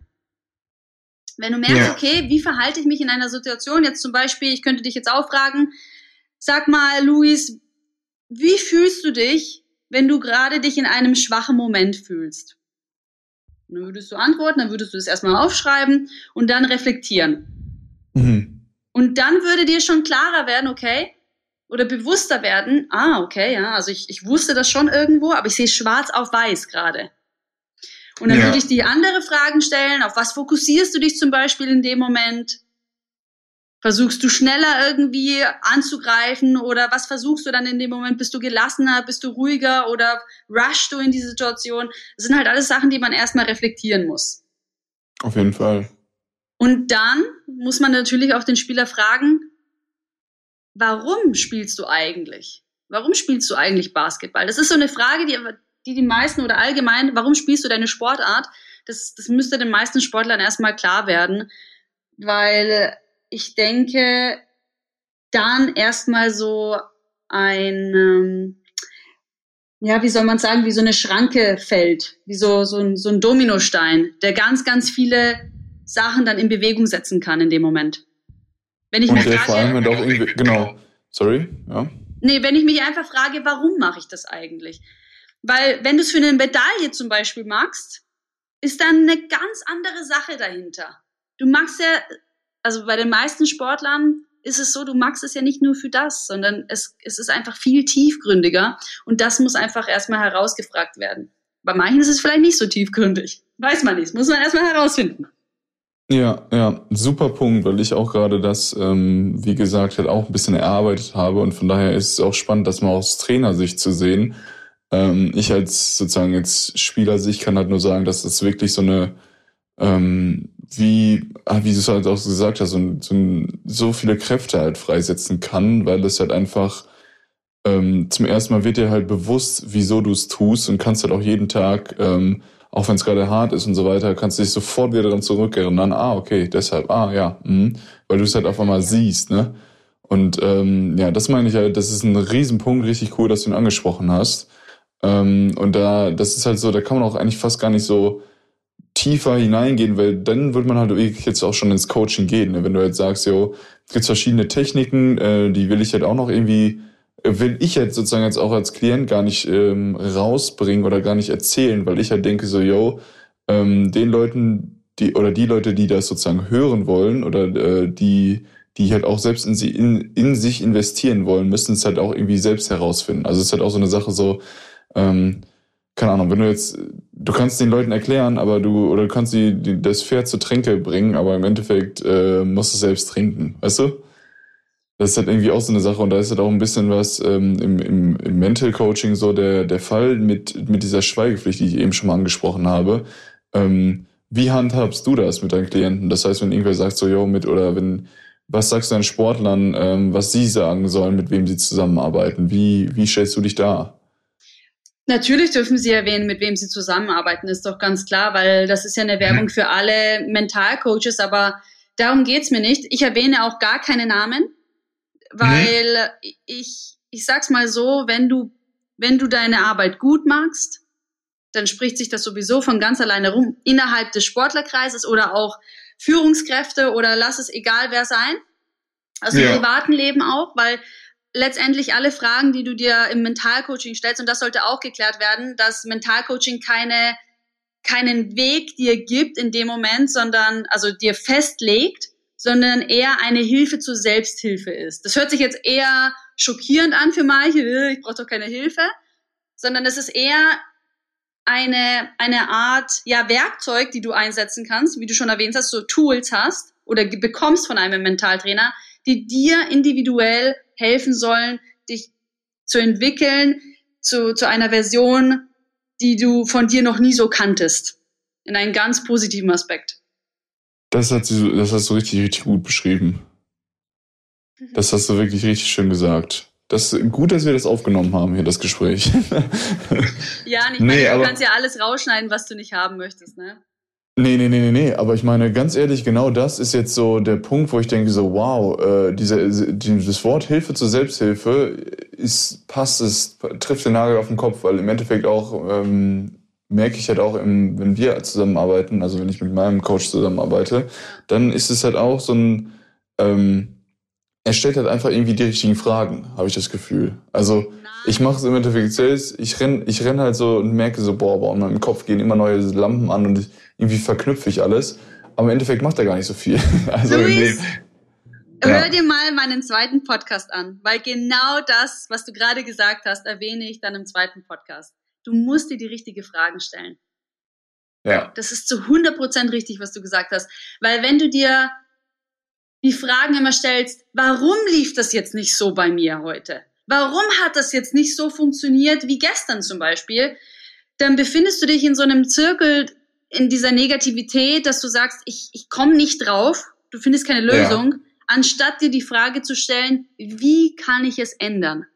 [SPEAKER 3] Wenn du merkst, ja. okay, wie verhalte ich mich in einer Situation? Jetzt zum Beispiel, ich könnte dich jetzt auch fragen, sag mal, Luis, wie fühlst du dich, wenn du gerade dich in einem schwachen Moment fühlst? Dann würdest du antworten, dann würdest du das erstmal aufschreiben und dann reflektieren. Mhm. Und dann würde dir schon klarer werden, okay, oder bewusster werden, ah, okay, ja, also ich, ich wusste das schon irgendwo, aber ich sehe schwarz auf weiß gerade. Und dann ja. würde ich dir andere Fragen stellen, auf was fokussierst du dich zum Beispiel in dem Moment? Versuchst du schneller irgendwie anzugreifen oder was versuchst du dann in dem Moment? Bist du gelassener, bist du ruhiger oder rushst du in die Situation? Das sind halt alles Sachen, die man erstmal reflektieren muss.
[SPEAKER 4] Auf jeden Fall.
[SPEAKER 3] Und dann muss man natürlich auch den Spieler fragen, warum spielst du eigentlich? Warum spielst du eigentlich Basketball? Das ist so eine Frage, die die die meisten oder allgemein, warum spielst du deine Sportart? Das, das müsste den meisten Sportlern erstmal klar werden, weil ich denke, dann erstmal so ein, ähm, ja, wie soll man sagen, wie so eine Schranke fällt, wie so, so, ein, so ein Dominostein, der ganz, ganz viele Sachen dann in Bewegung setzen kann in dem Moment. Wenn ich
[SPEAKER 4] Und
[SPEAKER 3] mich
[SPEAKER 4] der
[SPEAKER 3] frage,
[SPEAKER 4] vor allem halt auch irgendwie, genau, sorry, ja.
[SPEAKER 3] Nee, wenn ich mich einfach frage, warum mache ich das eigentlich? Weil wenn du es für eine Medaille zum Beispiel machst, ist dann eine ganz andere Sache dahinter. Du magst ja, also bei den meisten Sportlern ist es so, du magst es ja nicht nur für das, sondern es, es ist einfach viel tiefgründiger und das muss einfach erstmal herausgefragt werden. Bei manchen ist es vielleicht nicht so tiefgründig. Weiß man nicht, muss man erstmal herausfinden.
[SPEAKER 4] Ja, ja, super Punkt, weil ich auch gerade das, ähm, wie gesagt, halt auch ein bisschen erarbeitet habe und von daher ist es auch spannend, das mal aus Trainersicht zu sehen. Ähm, ich als sozusagen jetzt Spielersicht kann halt nur sagen, dass das wirklich so eine, ähm, wie, wie du es halt auch gesagt hast, so, so, so viele Kräfte halt freisetzen kann, weil das halt einfach ähm, zum ersten Mal wird dir halt bewusst, wieso du es tust und kannst halt auch jeden Tag, ähm, auch wenn es gerade hart ist und so weiter, kannst du dich sofort wieder daran zurückerinnern, ah, okay, deshalb, ah, ja, mh, weil du es halt auf einmal siehst, ne? Und ähm, ja, das meine ich halt, das ist ein Riesenpunkt, richtig cool, dass du ihn angesprochen hast. Ähm, und da, das ist halt so, da kann man auch eigentlich fast gar nicht so tiefer hineingehen, weil dann wird man halt wirklich jetzt auch schon ins Coaching gehen. Ne? Wenn du jetzt sagst, jo, es gibt verschiedene Techniken, äh, die will ich halt auch noch irgendwie, will ich jetzt sozusagen jetzt auch als Klient gar nicht ähm, rausbringen oder gar nicht erzählen, weil ich halt denke so, yo, ähm, den Leuten, die oder die Leute, die das sozusagen hören wollen oder äh, die die halt auch selbst in, sie, in, in sich investieren wollen, müssen es halt auch irgendwie selbst herausfinden. Also es ist halt auch so eine Sache so, ähm, keine Ahnung, wenn du jetzt, du kannst den Leuten erklären, aber du, oder du kannst die, die das Pferd zu Tränke bringen, aber im Endeffekt äh, musst du selbst trinken, weißt du? Das ist halt irgendwie auch so eine Sache und da ist halt auch ein bisschen was ähm, im, im, im Mental Coaching so der, der Fall mit, mit dieser Schweigepflicht, die ich eben schon mal angesprochen habe. Ähm, wie handhabst du das mit deinen Klienten? Das heißt, wenn irgendwer sagt so, yo, mit, oder wenn, was sagst du deinen Sportlern, ähm, was sie sagen sollen, mit wem sie zusammenarbeiten? Wie, wie stellst du dich da?
[SPEAKER 3] Natürlich dürfen sie erwähnen, mit wem sie zusammenarbeiten, ist doch ganz klar, weil das ist ja eine Werbung für alle Mentalcoaches, aber darum geht's mir nicht. Ich erwähne auch gar keine Namen, weil mhm. ich, ich sag's mal so, wenn du, wenn du deine Arbeit gut machst, dann spricht sich das sowieso von ganz alleine rum, innerhalb des Sportlerkreises oder auch Führungskräfte oder lass es egal wer sein, also ja. im privaten Leben auch, weil letztendlich alle Fragen, die du dir im Mentalcoaching stellst, und das sollte auch geklärt werden, dass Mentalcoaching keine, keinen Weg dir gibt in dem Moment, sondern, also dir festlegt, sondern eher eine Hilfe zur Selbsthilfe ist. Das hört sich jetzt eher schockierend an für manche, ich brauche doch keine Hilfe, sondern es ist eher eine, eine Art, ja, Werkzeug, die du einsetzen kannst, wie du schon erwähnt hast, so Tools hast oder bekommst von einem Mentaltrainer, die dir individuell helfen sollen, dich zu entwickeln zu, zu einer Version, die du von dir noch nie so kanntest. In einen ganz positiven Aspekt.
[SPEAKER 4] Das, hat sie, das hast du richtig, richtig gut beschrieben. Das hast du wirklich richtig schön gesagt. Das ist gut, dass wir das aufgenommen haben hier, das Gespräch.
[SPEAKER 3] Ja, ich meine, nee, du kannst ja alles rausschneiden, was du nicht haben möchtest, ne?
[SPEAKER 4] Nee, nee, nee, nee, nee, aber ich meine, ganz ehrlich, genau das ist jetzt so der Punkt, wo ich denke so, wow, äh, diese, dieses Wort Hilfe zur Selbsthilfe ist, passt, es trifft den Nagel auf den Kopf, weil im Endeffekt auch, ähm, merke ich halt auch, im, wenn wir zusammenarbeiten, also wenn ich mit meinem Coach zusammenarbeite, dann ist es halt auch so ein, ähm, er stellt halt einfach irgendwie die richtigen Fragen, habe ich das Gefühl. Also ich mache es im Endeffekt selbst, ich renn, ich renn halt so und merke so, boah, boah, in meinem Kopf gehen immer neue Lampen an und ich, irgendwie verknüpfe ich alles. Aber im Endeffekt macht er gar nicht so viel. Also
[SPEAKER 3] Luis, ja. Hör dir mal meinen zweiten Podcast an, weil genau das, was du gerade gesagt hast, erwähne ich dann im zweiten Podcast. Du musst dir die richtigen Fragen stellen.
[SPEAKER 4] Ja.
[SPEAKER 3] Das ist zu hundert Prozent richtig, was du gesagt hast. Weil wenn du dir die Fragen immer stellst, warum lief das jetzt nicht so bei mir heute? Warum hat das jetzt nicht so funktioniert wie gestern zum Beispiel? Dann befindest du dich in so einem Zirkel, in dieser Negativität, dass du sagst, ich, ich komme nicht drauf, du findest keine Lösung, ja. Anstatt dir die Frage zu stellen, wie kann ich es ändern?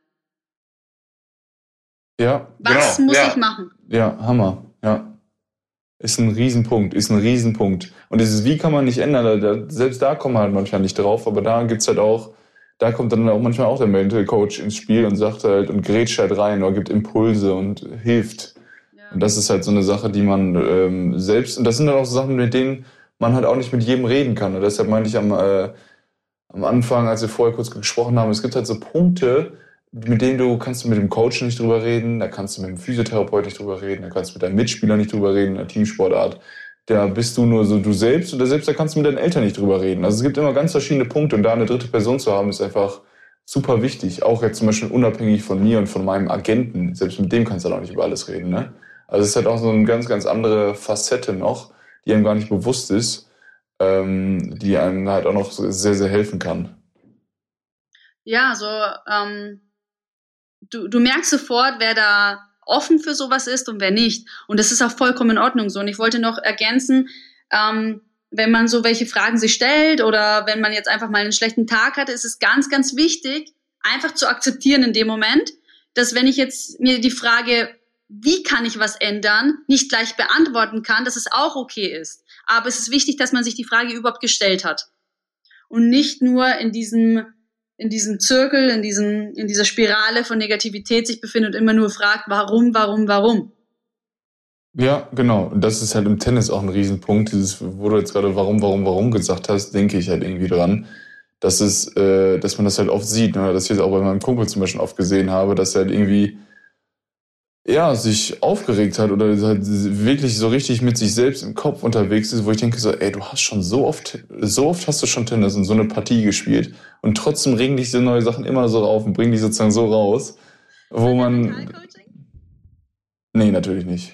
[SPEAKER 4] Ja,
[SPEAKER 3] Was
[SPEAKER 4] genau.
[SPEAKER 3] muss
[SPEAKER 4] ja.
[SPEAKER 3] ich machen?
[SPEAKER 4] Ja, Hammer, ja. Ist ein Riesenpunkt, ist ein Riesenpunkt. Und dieses Wie kann man nicht ändern, da, selbst da kommen wir halt manchmal nicht drauf, aber da gibt's halt auch, da kommt dann auch manchmal auch der Mental Coach ins Spiel und sagt halt und grätscht halt rein oder gibt Impulse und hilft. Ja. Und das ist halt so eine Sache, die man ähm, selbst, und das sind dann auch so Sachen, mit denen man halt auch nicht mit jedem reden kann. Und deshalb meinte ich am, äh, am Anfang, als wir vorher kurz gesprochen haben, es gibt halt so Punkte, mit denen du kannst du mit dem Coach nicht drüber reden, da kannst du mit dem Physiotherapeut nicht drüber reden, da kannst du mit deinem Mitspieler nicht drüber reden, in der Teamsportart. Da bist du nur so du selbst oder selbst da kannst du mit deinen Eltern nicht drüber reden. Also es gibt immer ganz verschiedene Punkte und da eine dritte Person zu haben, ist einfach super wichtig. Auch jetzt zum Beispiel unabhängig von mir und von meinem Agenten. Selbst mit dem kannst du halt auch nicht über alles reden, ne? Also es ist halt auch so eine ganz, ganz andere Facette noch, die einem gar nicht bewusst ist, ähm, die einem halt auch noch sehr, sehr helfen kann.
[SPEAKER 3] Ja, so, ähm, Du, du merkst sofort, wer da offen für sowas ist und wer nicht. Und das ist auch vollkommen in Ordnung so. Und ich wollte noch ergänzen, ähm, wenn man so welche Fragen sich stellt oder wenn man jetzt einfach mal einen schlechten Tag hatte, ist es ganz, ganz wichtig, einfach zu akzeptieren in dem Moment, dass wenn ich jetzt mir die Frage, wie kann ich was ändern, nicht gleich beantworten kann, dass es auch okay ist. Aber es ist wichtig, dass man sich die Frage überhaupt gestellt hat. Und nicht nur in diesem in diesem Zirkel, in diesem, in dieser Spirale von Negativität sich befindet und immer nur fragt, warum, warum, warum.
[SPEAKER 4] Ja, genau. Und das ist halt im Tennis auch ein Riesenpunkt. Dieses, wo du jetzt gerade warum, warum, warum gesagt hast, denke ich halt irgendwie dran, dass es, äh, dass man das halt oft sieht, ne? Dass ich jetzt auch bei meinem Kumpel zum Beispiel oft gesehen habe, dass er halt irgendwie ja, sich aufgeregt hat oder halt wirklich so richtig mit sich selbst im Kopf unterwegs ist, wo ich denke so, ey, du hast schon so oft, so oft hast du schon Tennis und so eine Partie gespielt und trotzdem regen dich diese neue Sachen immer so auf und bringen dich sozusagen so raus, wo man... Nee, natürlich nicht.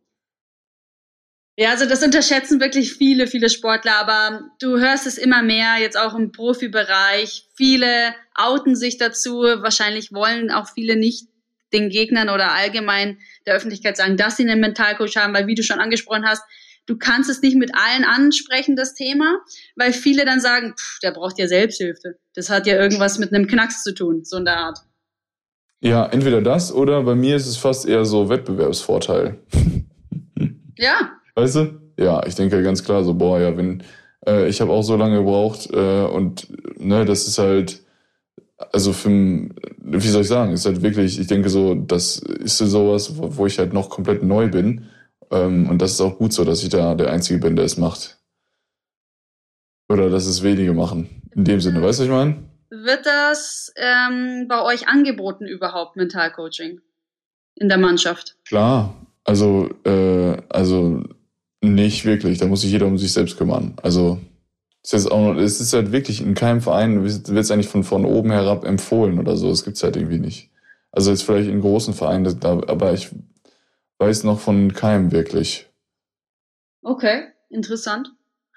[SPEAKER 3] Ja, also das unterschätzen wirklich viele, viele Sportler, aber du hörst es immer mehr, jetzt auch im Profibereich. Viele outen sich dazu, wahrscheinlich wollen auch viele nicht den Gegnern oder allgemein der Öffentlichkeit sagen, dass sie einen Mentalcoach haben, weil wie du schon angesprochen hast, du kannst es nicht mit allen ansprechen, das Thema, weil viele dann sagen, pff, der braucht ja Selbsthilfe. Das hat ja irgendwas mit einem Knacks zu tun, so in der Art.
[SPEAKER 4] Ja, entweder das oder bei mir ist es fast eher so Wettbewerbsvorteil.
[SPEAKER 3] Ja.
[SPEAKER 4] Weißt du? Ja, ich denke ganz klar so, boah, ja, wenn, äh, ich habe auch so lange gebraucht äh, und ne, das ist halt, also für, wie soll ich sagen, ist halt wirklich, ich denke so, das ist so sowas, wo, wo ich halt noch komplett neu bin. Ähm, und das ist auch gut so, dass ich da der Einzige bin, der es macht. Oder dass es wenige machen. In dem Sinne, weißt du, was ich meine?
[SPEAKER 3] Wird das ähm, bei euch angeboten überhaupt, Mentalcoaching in der Mannschaft?
[SPEAKER 4] Klar, also, äh, also nicht wirklich. Da muss sich jeder um sich selbst kümmern. Also es ist, auch, es ist halt wirklich in keinem Verein, wird es eigentlich von, von oben herab empfohlen oder so. Das gibt's halt irgendwie nicht. Also jetzt vielleicht in großen Vereinen, da, aber ich weiß noch von keinem wirklich.
[SPEAKER 3] Okay, interessant.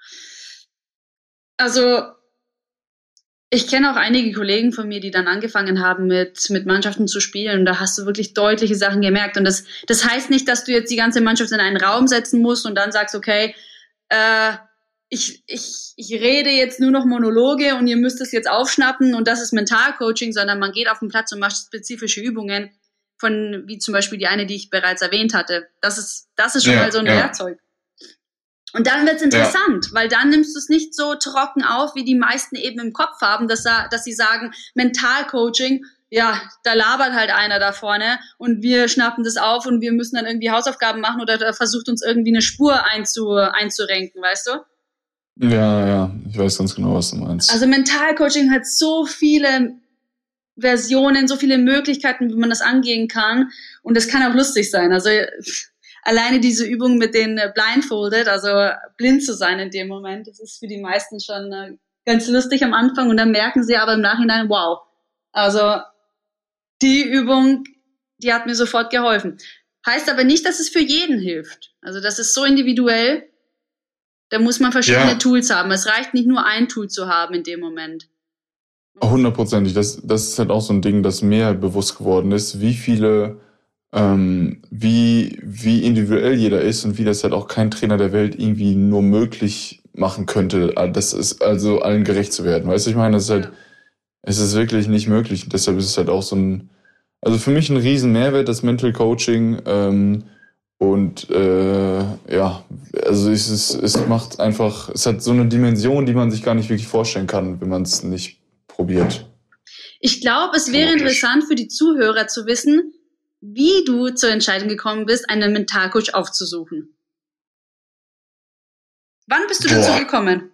[SPEAKER 3] Also ich kenne auch einige Kollegen von mir, die dann angefangen haben, mit, mit Mannschaften zu spielen. Und da hast du wirklich deutliche Sachen gemerkt. Und das, das heißt nicht, dass du jetzt die ganze Mannschaft in einen Raum setzen musst und dann sagst, okay, äh, ich, ich, ich rede jetzt nur noch Monologe und ihr müsst es jetzt aufschnappen und das ist Mentalcoaching, sondern man geht auf den Platz und macht spezifische Übungen, von wie zum Beispiel die eine, die ich bereits erwähnt hatte. Das ist, das ist schon
[SPEAKER 4] Ja,
[SPEAKER 3] mal so ein
[SPEAKER 4] ja.
[SPEAKER 3] Werkzeug. Und dann wird's interessant, ja. weil dann nimmst du es nicht so trocken auf, wie die meisten eben im Kopf haben, dass, dass sie sagen, Mentalcoaching, ja, da labert halt einer da vorne und wir schnappen das auf und wir müssen dann irgendwie Hausaufgaben machen oder da versucht uns irgendwie eine Spur einzu, einzurenken, weißt du?
[SPEAKER 4] Ja, ja, ich weiß ganz genau, was du meinst.
[SPEAKER 3] Also Mentalcoaching hat so viele Versionen, so viele Möglichkeiten, wie man das angehen kann und das kann auch lustig sein, also alleine diese Übung mit den Blindfolded, also blind zu sein in dem Moment, das ist für die meisten schon äh, ganz lustig am Anfang und dann merken sie aber im Nachhinein, wow, also die Übung, die hat mir sofort geholfen. Heißt aber nicht, dass es für jeden hilft. Also das ist so individuell, da muss man verschiedene ja. Tools haben. Es reicht nicht nur ein Tool zu haben in dem Moment.
[SPEAKER 4] Hundertprozentig. Das, das ist halt auch so ein Ding, das mir halt bewusst geworden ist, wie viele Ähm, wie, wie individuell jeder ist und wie das halt auch kein Trainer der Welt irgendwie nur möglich machen könnte, das ist also allen gerecht zu werden. Weißt du, ich meine, das ist halt, ja. es ist wirklich nicht möglich. Und deshalb ist es halt auch so ein, also für mich ein riesen Mehrwert, das Mental Coaching, ähm, und, äh, ja, also es ist, es macht einfach, es hat so eine Dimension, die man sich gar nicht wirklich vorstellen kann, wenn man es nicht probiert.
[SPEAKER 3] Ich glaube, es wäre interessant für die Zuhörer zu wissen, wie du zur Entscheidung gekommen bist, einen Mentalcoach aufzusuchen. Wann bist du dazu
[SPEAKER 4] Boah.
[SPEAKER 3] gekommen?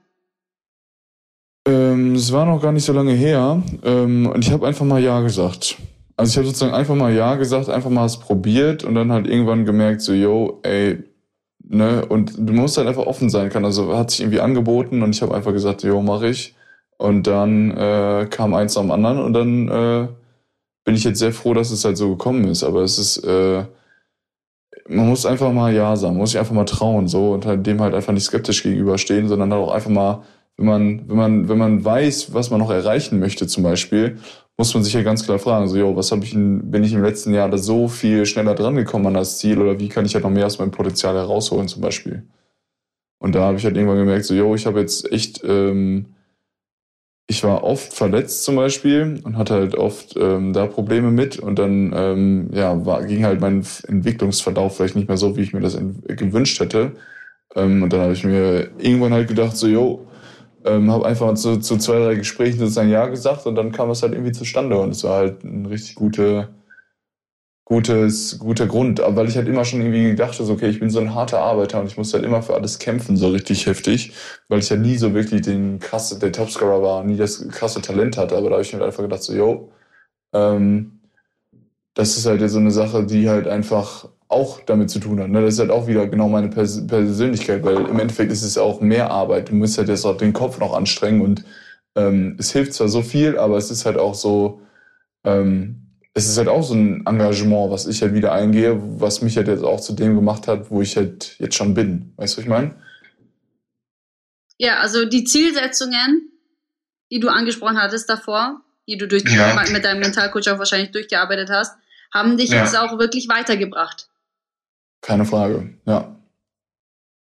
[SPEAKER 4] Ähm, es war noch gar nicht so lange her. Ähm, und ich habe einfach mal Ja gesagt. Also ich habe sozusagen einfach mal Ja gesagt, einfach mal es probiert und dann halt irgendwann gemerkt, so, yo, ey, ne, und du musst halt einfach offen sein können. Also hat sich irgendwie angeboten und ich habe einfach gesagt, yo, mach ich. Und dann äh, kam eins am anderen und dann äh, bin ich jetzt sehr froh, dass es halt so gekommen ist. Aber es ist, äh, man muss einfach mal Ja sagen, man muss sich einfach mal trauen, so, und halt dem halt einfach nicht skeptisch gegenüberstehen, sondern halt auch einfach mal, wenn man, wenn man, wenn man weiß, was man noch erreichen möchte, zum Beispiel, muss man sich ja ganz klar fragen, so, yo, was habe ich in, bin ich im letzten Jahr da so viel schneller dran gekommen an das Ziel oder wie kann ich halt noch mehr aus meinem Potenzial herausholen, zum Beispiel. Und da habe ich halt irgendwann gemerkt, so, yo, ich habe jetzt echt, ähm, ich war oft verletzt zum Beispiel und hatte halt oft ähm, da Probleme mit und dann ähm, ja, war, ging halt mein Entwicklungsverlauf vielleicht nicht mehr so, wie ich mir das ent- gewünscht hätte. Ähm, und dann habe ich mir irgendwann halt gedacht, so, yo, ähm, habe einfach zu, zu zwei, drei Gesprächen sozusagen Ja gesagt und dann kam es halt irgendwie zustande und es war halt ein richtig gute, gutes, guter Grund. Aber weil ich halt immer schon irgendwie gedacht habe, so, okay, ich bin so ein harter Arbeiter und ich muss halt immer für alles kämpfen, so richtig heftig, weil ich ja nie so wirklich den krasse, der Topscorer war, nie das krasse Talent hatte. Aber da habe ich mir halt einfach gedacht, so, yo, ähm, das ist halt so eine Sache, die halt einfach auch damit zu tun hat. Ne? Das ist halt auch wieder genau meine Pers- Persönlichkeit, weil im Endeffekt ist es auch mehr Arbeit. Du musst halt jetzt auch den Kopf noch anstrengen und ähm, es hilft zwar so viel, aber es ist halt auch so, ähm, es ist halt auch so ein Engagement, was ich halt wieder eingehe, was mich halt jetzt auch zu dem gemacht hat, wo ich halt jetzt schon bin. Weißt du, was ich meine?
[SPEAKER 3] Ja, also die Zielsetzungen, die du angesprochen hattest davor, die du durch
[SPEAKER 4] Ja.
[SPEAKER 3] mit deinem Mentalcoach auch wahrscheinlich durchgearbeitet hast, haben dich
[SPEAKER 4] Ja.
[SPEAKER 3] jetzt auch wirklich weitergebracht.
[SPEAKER 4] Keine Frage, ja.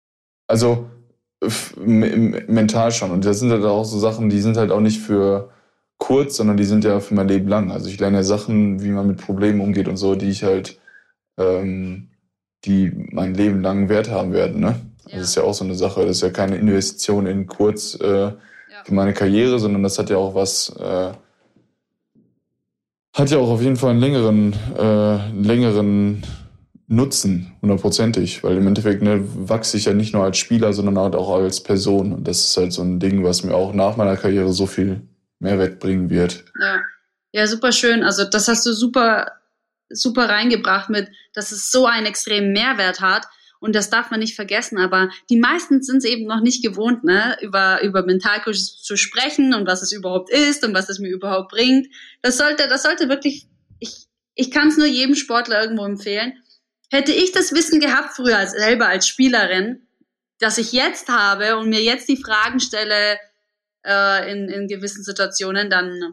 [SPEAKER 4] Also f- m- mental schon. Und das sind halt auch so Sachen, die sind halt auch nicht für kurz, sondern die sind ja für mein Leben lang. Also ich lerne ja Sachen, wie man mit Problemen umgeht und so, die ich halt, ähm, die mein Leben lang Wert haben werden, ne?
[SPEAKER 3] Ja.
[SPEAKER 4] Das ist ja auch so eine Sache. Das ist ja keine Investition in kurz äh,
[SPEAKER 3] Ja.
[SPEAKER 4] für meine Karriere, sondern das hat ja auch was, äh, hat ja auch auf jeden Fall einen längeren, äh, längeren Nutzen, hundertprozentig. Weil im Endeffekt ne, wachse ich ja nicht nur als Spieler, sondern halt auch als Person. Und das ist halt so ein Ding, was mir auch nach meiner Karriere so viel Mehrwert bringen wird.
[SPEAKER 3] Ja, ja, super schön. Also das hast du super, super reingebracht mit, dass es so einen extremen Mehrwert hat. Und das darf man nicht vergessen. Aber die meisten sind es eben noch nicht gewohnt, ne, über, über Mentalcoach zu sprechen und was es überhaupt ist und was es mir überhaupt bringt. Das sollte, das sollte wirklich, ich, ich kann es nur jedem Sportler irgendwo empfehlen. Hätte ich das Wissen gehabt früher als, selber als Spielerin, das ich jetzt habe und mir jetzt die Fragen stelle, äh, in, in gewissen Situationen, dann,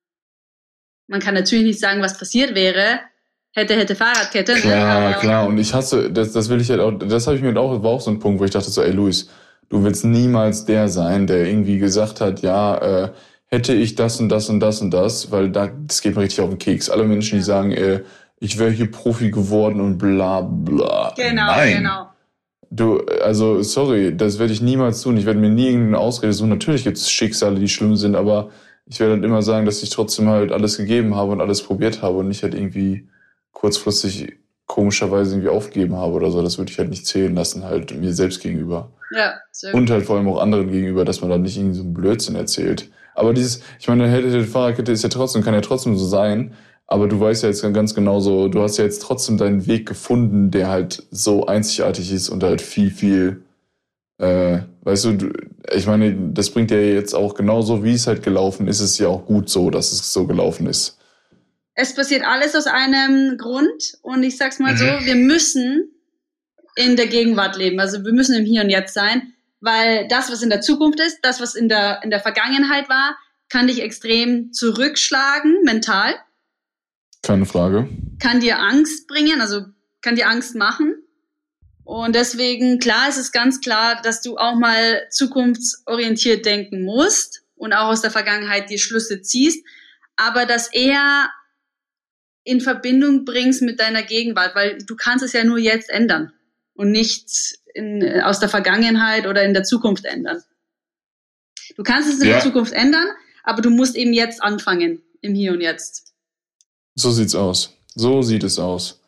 [SPEAKER 3] man kann natürlich nicht sagen, was passiert wäre. Hätte, hätte Fahrradkette.
[SPEAKER 4] Klar,
[SPEAKER 3] ne? Aber
[SPEAKER 4] klar. Und ich hasse, das, das will ich halt auch, das habe ich mir halt auch, war auch so ein Punkt, wo ich dachte so, ey Luis, du willst niemals der sein, der irgendwie gesagt hat, ja, äh, hätte ich das und das und das und das, weil da, das geht mir richtig auf den Keks. Alle Menschen, die sagen, äh, ich wäre hier Profi geworden und bla bla.
[SPEAKER 3] Genau,
[SPEAKER 4] Nein.
[SPEAKER 3] genau.
[SPEAKER 4] Du, also, sorry, das werde ich niemals tun. Ich werde mir nie irgendeine Ausrede suchen. Natürlich gibt es Schicksale, die schlimm sind, aber ich werde halt immer sagen, dass ich trotzdem halt alles gegeben habe und alles probiert habe und nicht halt irgendwie kurzfristig komischerweise irgendwie aufgegeben habe oder so. Das würde ich halt nicht zählen lassen, halt mir selbst gegenüber.
[SPEAKER 3] Ja, sehr gut.
[SPEAKER 4] Und halt vor allem auch anderen gegenüber, dass man da nicht irgendwie so einen Blödsinn erzählt. Aber dieses, ich meine, hätte die Fahrradkette ist ja trotzdem, kann ja trotzdem so sein, aber du weißt ja jetzt ganz genau so, du hast ja jetzt trotzdem deinen Weg gefunden, der halt so einzigartig ist und halt viel, viel, äh, weißt du, du, ich meine, das bringt ja jetzt auch genauso, wie es halt gelaufen ist, ist es ja auch gut so, dass es so gelaufen ist.
[SPEAKER 3] Es passiert alles aus einem Grund und ich sag's mal so, wir müssen in der Gegenwart leben, also wir müssen im Hier und Jetzt sein, weil das, was in der Zukunft ist, das, was in der, in der Vergangenheit war, kann dich extrem zurückschlagen, mental.
[SPEAKER 4] Keine Frage.
[SPEAKER 3] Kann dir Angst bringen, also kann dir Angst machen. Und deswegen, klar, ist es ganz klar, dass du auch mal zukunftsorientiert denken musst und auch aus der Vergangenheit die Schlüsse ziehst, aber das eher in Verbindung bringst mit deiner Gegenwart, weil du kannst es ja nur jetzt ändern und nicht in, aus der Vergangenheit oder in der Zukunft ändern. Du kannst es in
[SPEAKER 4] Ja.
[SPEAKER 3] der Zukunft ändern, aber du musst eben jetzt anfangen, im Hier und Jetzt.
[SPEAKER 4] So sieht's aus. So sieht es aus.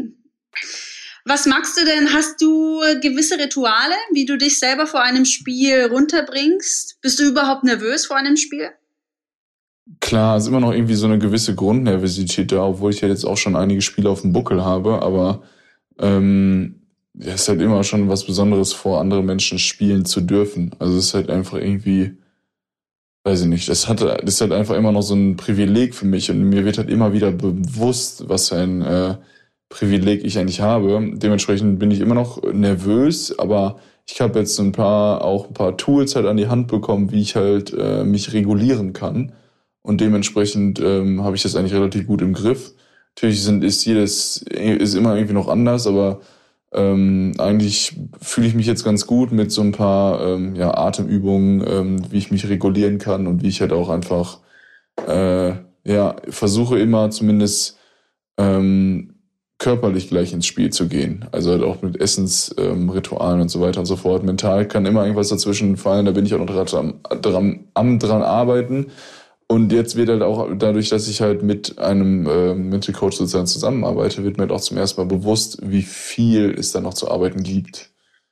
[SPEAKER 3] Was magst du denn? Hast du gewisse Rituale, wie du dich selber vor einem Spiel runterbringst? Bist du überhaupt nervös vor einem Spiel?
[SPEAKER 4] Klar, ist immer noch irgendwie so eine gewisse Grundnervosität da, obwohl ich ja jetzt auch schon einige Spiele auf dem Buckel habe, aber ähm, ja, ist halt immer schon was Besonderes, vor andere Menschen spielen zu dürfen. Also es ist halt einfach irgendwie, weiß ich nicht, das hat, das ist halt einfach immer noch so ein Privileg für mich und mir wird halt immer wieder bewusst, was für ein äh, Privileg ich eigentlich habe. Dementsprechend bin ich immer noch nervös, aber ich habe jetzt ein paar, auch ein paar Tools halt an die Hand bekommen, wie ich halt äh, mich regulieren kann. Und dementsprechend ähm, habe ich das eigentlich relativ gut im Griff. Natürlich sind, ist jedes, ist immer irgendwie noch anders, aber ähm, eigentlich fühle ich mich jetzt ganz gut mit so ein paar ähm, ja, Atemübungen, ähm, wie ich mich regulieren kann und wie ich halt auch einfach äh, ja versuche immer zumindest ähm, körperlich gleich ins Spiel zu gehen. Also halt auch mit Essensritualen ähm, Ritualen und so weiter und so fort. Mental kann immer irgendwas dazwischen fallen, da bin ich auch noch dran, dran, am dran arbeiten. Und jetzt wird halt auch, dadurch, dass ich halt mit einem äh, Mental Coach sozusagen zusammenarbeite, wird mir halt auch zum ersten Mal bewusst, wie viel es da noch zu arbeiten gibt.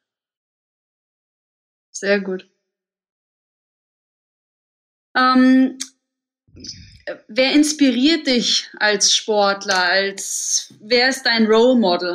[SPEAKER 3] Sehr gut. Ähm, wer inspiriert dich als Sportler? Als wer ist dein Role Model?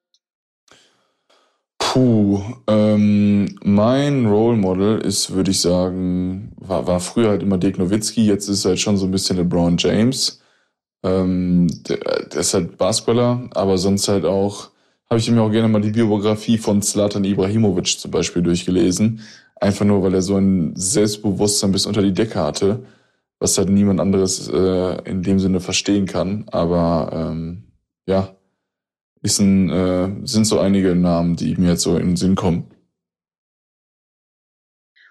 [SPEAKER 4] Puh, ähm, mein Role Model ist, würde ich sagen, war, war früher halt immer Dirk Nowitzki, jetzt ist halt schon so ein bisschen LeBron James. Ähm, der, der ist halt Basketballer, aber sonst halt auch, habe ich mir auch gerne mal die Biografie von Zlatan Ibrahimovic zum Beispiel durchgelesen. Einfach nur, weil er so ein Selbstbewusstsein bis unter die Decke hatte, was halt niemand anderes äh, in dem Sinne verstehen kann. Aber ähm, ja, ist ein, äh, sind so einige Namen, die mir jetzt so in den Sinn kommen.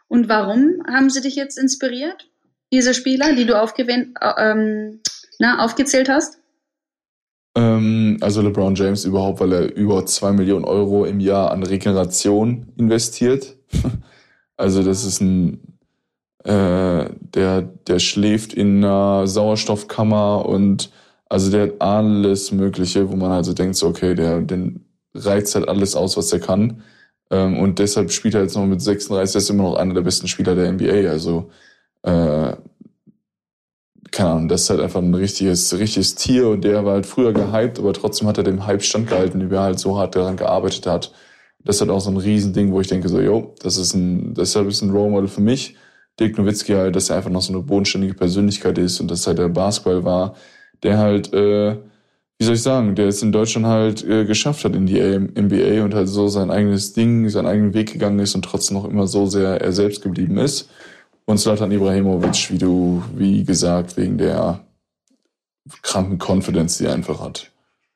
[SPEAKER 3] Und warum haben sie dich jetzt inspiriert, diese Spieler, die du aufgewähnt, ähm, na, aufgezählt hast?
[SPEAKER 4] Ähm, also LeBron James überhaupt, weil er über zwei Millionen Euro im Jahr an Regeneration investiert. Also das ist ein, äh, der, der schläft in einer Sauerstoffkammer und also der hat alles Mögliche, wo man also denkt, so okay, der, den reizt halt alles aus, was der kann. Ähm, und deshalb spielt er jetzt noch mit sechsunddreißig, er ist immer noch einer der besten Spieler der N B A. Also, äh, keine Ahnung, das ist halt einfach ein richtiges, richtiges Tier und der war halt früher gehypt, aber trotzdem hat er dem Hype standgehalten, wie er halt so hart daran gearbeitet hat. Das ist halt auch so ein Riesending, wo ich denke so, yo, das ist ein, deshalb ist ein Role Model für mich. Dirk Nowitzki halt, dass er einfach noch so eine bodenständige Persönlichkeit ist und dass halt der Basketball war, der halt, äh, wie soll ich sagen, der es in Deutschland halt äh, geschafft hat in die N B A und halt so sein eigenes Ding, seinen eigenen Weg gegangen ist und trotzdem noch immer so sehr er selbst geblieben ist. Und Zlatan Ibrahimovic, wie du, wie gesagt, wegen der kranken Confidence, die er einfach hat.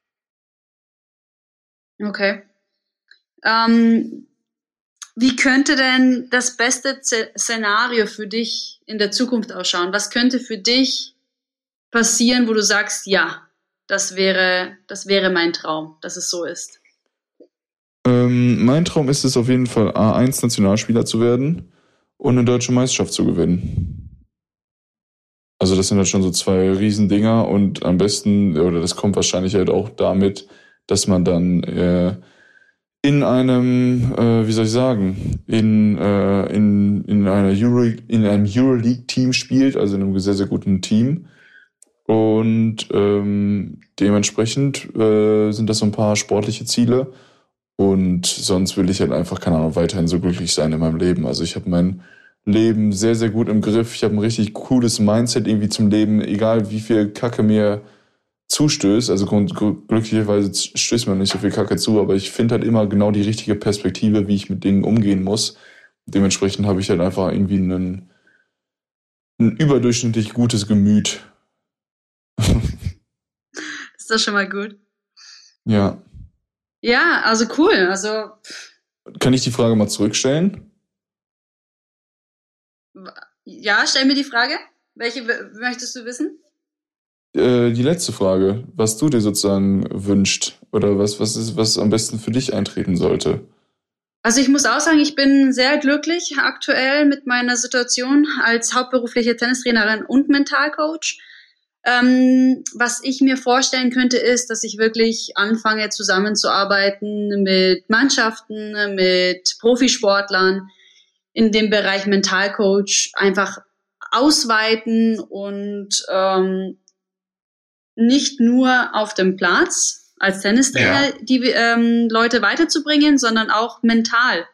[SPEAKER 3] Okay. Ähm, wie könnte denn das beste Z- Szenario für dich in der Zukunft ausschauen? Was könnte für dich passieren, wo du sagst, ja, das wäre, das wäre mein Traum, dass es so ist?
[SPEAKER 4] Ähm, mein Traum ist es auf jeden Fall, A eins Nationalspieler zu werden und eine deutsche Meisterschaft zu gewinnen. Also das sind halt schon so zwei Riesendinger und am besten, oder das kommt wahrscheinlich halt auch damit, dass man dann äh, in einem, äh, wie soll ich sagen, in äh, in in einer Euro, in einem Euroleague-Team spielt, also in einem sehr sehr guten Team. Und ähm, dementsprechend äh, sind das so ein paar sportliche Ziele. Und sonst will ich halt einfach, keine Ahnung, weiterhin so glücklich sein in meinem Leben. Also ich habe mein Leben sehr, sehr gut im Griff. Ich habe ein richtig cooles Mindset irgendwie zum Leben, egal wie viel Kacke mir zustößt. Also glücklicherweise stößt mir nicht so viel Kacke zu, aber ich finde halt immer genau die richtige Perspektive, wie ich mit Dingen umgehen muss. Dementsprechend habe ich halt einfach irgendwie ein, ein überdurchschnittlich gutes Gemüt.
[SPEAKER 3] Ist das schon mal gut?
[SPEAKER 4] Ja.
[SPEAKER 3] Ja, also cool. Also
[SPEAKER 4] kann ich die Frage mal zurückstellen?
[SPEAKER 3] Ja, stell mir die Frage. Welche w- möchtest du wissen?
[SPEAKER 4] Äh, die letzte Frage, was du dir sozusagen wünscht oder was was ist, was am besten für dich eintreten sollte.
[SPEAKER 3] Also ich muss auch sagen, ich bin sehr glücklich aktuell mit meiner Situation als hauptberufliche Tennistrainerin und Mentalcoach. Ähm, was ich mir vorstellen könnte, ist, dass ich wirklich anfange zusammenzuarbeiten mit Mannschaften, mit Profisportlern in dem Bereich Mentalcoach, einfach ausweiten und ähm, nicht nur auf dem Platz als Tennistrainer
[SPEAKER 4] Ja.
[SPEAKER 3] die ähm, Leute weiterzubringen, sondern auch mental.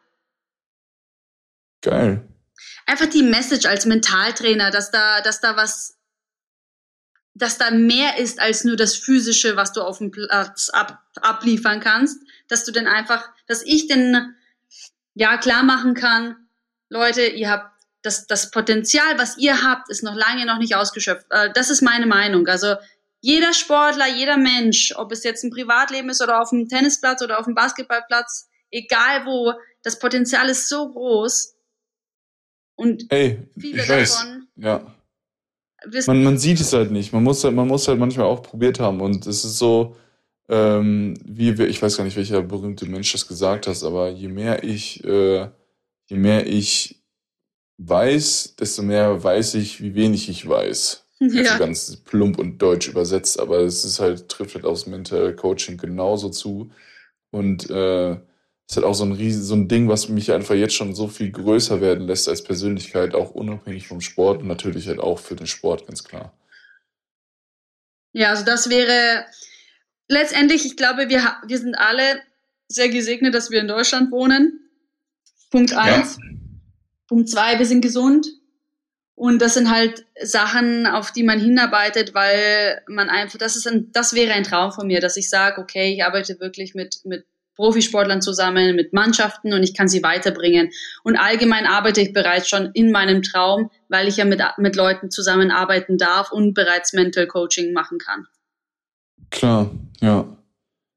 [SPEAKER 4] Geil.
[SPEAKER 3] Einfach die Message als Mentaltrainer, dass da, dass da was, dass da mehr ist als nur das Physische, was du auf dem Platz ab, abliefern kannst, dass du dann einfach, dass ich denn ja klar machen kann, Leute, ihr habt das, das Potenzial, was ihr habt, ist noch lange noch nicht ausgeschöpft. Äh, das ist meine Meinung. Also jeder Sportler, jeder Mensch, ob es jetzt ein Privatleben ist oder auf dem Tennisplatz oder auf dem Basketballplatz, egal wo, das Potenzial ist so groß. Und
[SPEAKER 4] Ey,
[SPEAKER 3] viele
[SPEAKER 4] ich weiß.
[SPEAKER 3] davon
[SPEAKER 4] Ja.
[SPEAKER 3] wissen.
[SPEAKER 4] Man, man sieht es halt nicht. Man muss halt, man muss halt manchmal auch probiert haben. Und es ist so, ähm, wie wir, ich weiß gar nicht, welcher berühmte Mensch das gesagt hat, aber je mehr ich, äh, je mehr ich weiß, desto mehr weiß ich, wie wenig ich weiß.
[SPEAKER 3] Ja.
[SPEAKER 4] Also ganz plump und deutsch übersetzt, aber es ist halt, trifft halt aufs Mental Coaching genauso zu. Und äh, ist halt auch so ein riesen, so ein Ding, was mich einfach jetzt schon so viel größer werden lässt als Persönlichkeit, auch unabhängig vom Sport und natürlich halt auch für den Sport, ganz klar.
[SPEAKER 3] Ja, also das wäre letztendlich, ich glaube, wir, ha- wir sind alle sehr gesegnet, dass wir in Deutschland wohnen. Punkt eins. Punkt zwei, wir sind gesund. Und das sind halt Sachen, auf die man hinarbeitet, weil man einfach, das ist ein, das wäre ein Traum von mir, dass ich sage, okay, ich arbeite wirklich mit, mit Profisportlern zusammen, mit Mannschaften und ich kann sie weiterbringen. Und allgemein arbeite ich bereits schon in meinem Traum, weil ich ja mit, mit Leuten zusammenarbeiten darf und bereits Mental Coaching machen kann.
[SPEAKER 4] Klar, ja.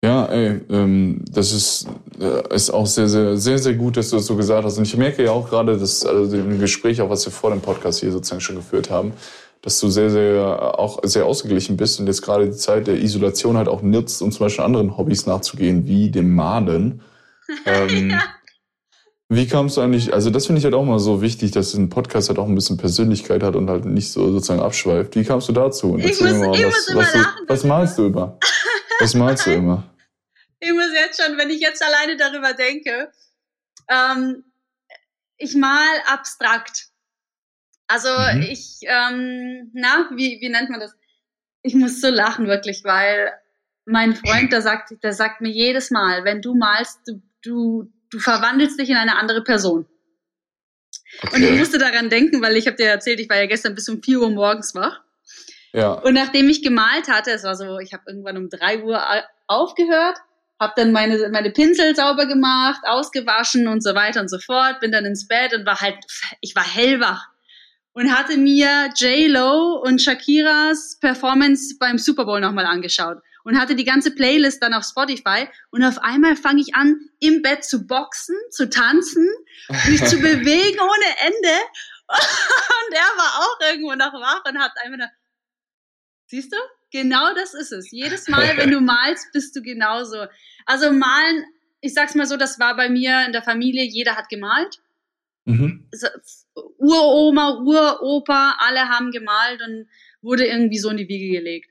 [SPEAKER 4] Ja, ey, ähm, das ist, äh, ist auch sehr, sehr, sehr, sehr gut, dass du das so gesagt hast. Und ich merke ja auch gerade, dass, also im Gespräch, auch was wir vor dem Podcast hier sozusagen schon geführt haben, dass du sehr, sehr, auch sehr ausgeglichen bist und jetzt gerade die Zeit der Isolation halt auch nutzt, um zum Beispiel anderen Hobbys nachzugehen, wie dem Malen. ähm, ja. Wie kamst du eigentlich, also das finde ich halt auch mal so wichtig, dass ein Podcast halt auch ein bisschen Persönlichkeit hat und halt nicht so sozusagen abschweift. Wie kamst du dazu? Und
[SPEAKER 3] ich muss, mal, ich was, muss immer
[SPEAKER 4] was,
[SPEAKER 3] lachen.
[SPEAKER 4] Du, was malst du immer? Was malst du immer?
[SPEAKER 3] Ich muss jetzt schon, wenn ich jetzt alleine darüber denke, ähm, ich mal abstrakt. Also mhm. ich, ähm, na, wie, wie nennt man das? Ich muss so lachen wirklich, weil mein Freund, der sagt, der sagt mir jedes Mal, wenn du malst, du, du, du verwandelst dich in eine andere Person. Okay. Und ich musste daran denken, weil ich habe dir erzählt, ich war ja gestern bis um vier Uhr morgens wach.
[SPEAKER 4] Ja.
[SPEAKER 3] Und nachdem ich gemalt hatte, es war so, ich habe irgendwann um drei Uhr aufgehört, habe dann meine, meine Pinsel sauber gemacht, ausgewaschen und so weiter und so fort, bin dann ins Bett und war halt, ich war hellwach und hatte mir J-Lo und Shakiras Performance beim Super Bowl nochmal angeschaut und hatte die ganze Playlist dann auf Spotify und auf einmal fange ich an, im Bett zu boxen, zu tanzen, mich zu bewegen ohne Ende und er war auch irgendwo noch wach und hat einfach nur, siehst du? Genau das ist es. Jedes Mal, wenn du malst, bist du genauso. Also malen, ich sag's mal so, das war bei mir in der Familie, jeder hat gemalt. Mhm. Uroma, Uropa, alle haben gemalt und wurde irgendwie so in die Wiege gelegt.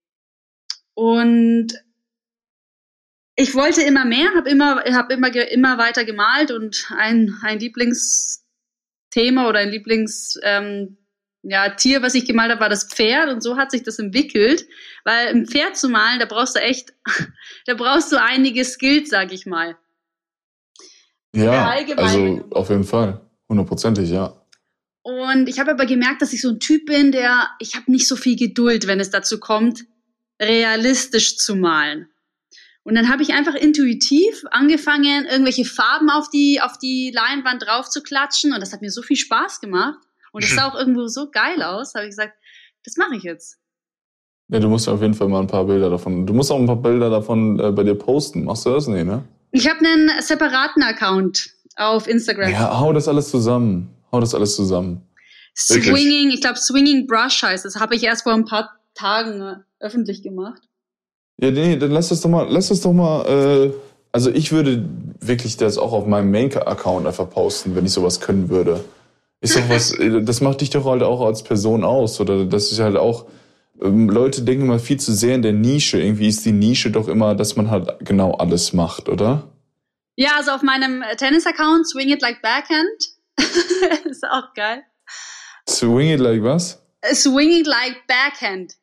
[SPEAKER 3] Und ich wollte immer mehr, habe immer, hab immer, immer weiter gemalt und ein, ein Lieblingsthema oder ein Lieblings ähm, ja, Tier, was ich gemalt habe, war das Pferd und so hat sich das entwickelt, weil ein Pferd zu malen, da brauchst du echt, da brauchst du einige Skills, sag ich mal.
[SPEAKER 4] Ja, also auf jeden Fall, hundertprozentig, ja.
[SPEAKER 3] Und ich habe aber gemerkt, dass ich so ein Typ bin, der, ich habe nicht so viel Geduld, wenn es dazu kommt, realistisch zu malen. Und dann habe ich einfach intuitiv angefangen, irgendwelche Farben auf die, auf die Leinwand drauf zu klatschen und das hat mir so viel Spaß gemacht. Und es sah auch irgendwo so geil aus, habe ich gesagt, das mache ich jetzt.
[SPEAKER 4] Ja, du musst auf jeden Fall mal ein paar Bilder davon, du musst auch ein paar Bilder davon äh, bei dir posten. Machst du das? Nee, ne?
[SPEAKER 3] Ich habe einen separaten Account auf Instagram.
[SPEAKER 4] Ja, hau das alles zusammen. Hau das alles zusammen.
[SPEAKER 3] Swinging, Wirklich? Ich glaube Swinging Brush heißt das. Habe ich erst vor ein paar Tagen äh, öffentlich gemacht.
[SPEAKER 4] Ja, nee, dann lass das doch mal, lass das doch mal, äh, also ich würde wirklich das auch auf meinem Main-Account einfach posten, wenn ich sowas können würde. Ist doch was, das macht dich doch halt auch als Person aus, oder das ist halt auch, ähm, Leute denken immer viel zu sehr in der Nische. Irgendwie ist die Nische doch immer, dass man halt genau alles macht, oder?
[SPEAKER 3] Ja, also auf meinem Tennis-Account, Swing It Like Backhand, ist auch geil.
[SPEAKER 4] Swing It Like was?
[SPEAKER 3] Swing It Like Backhand.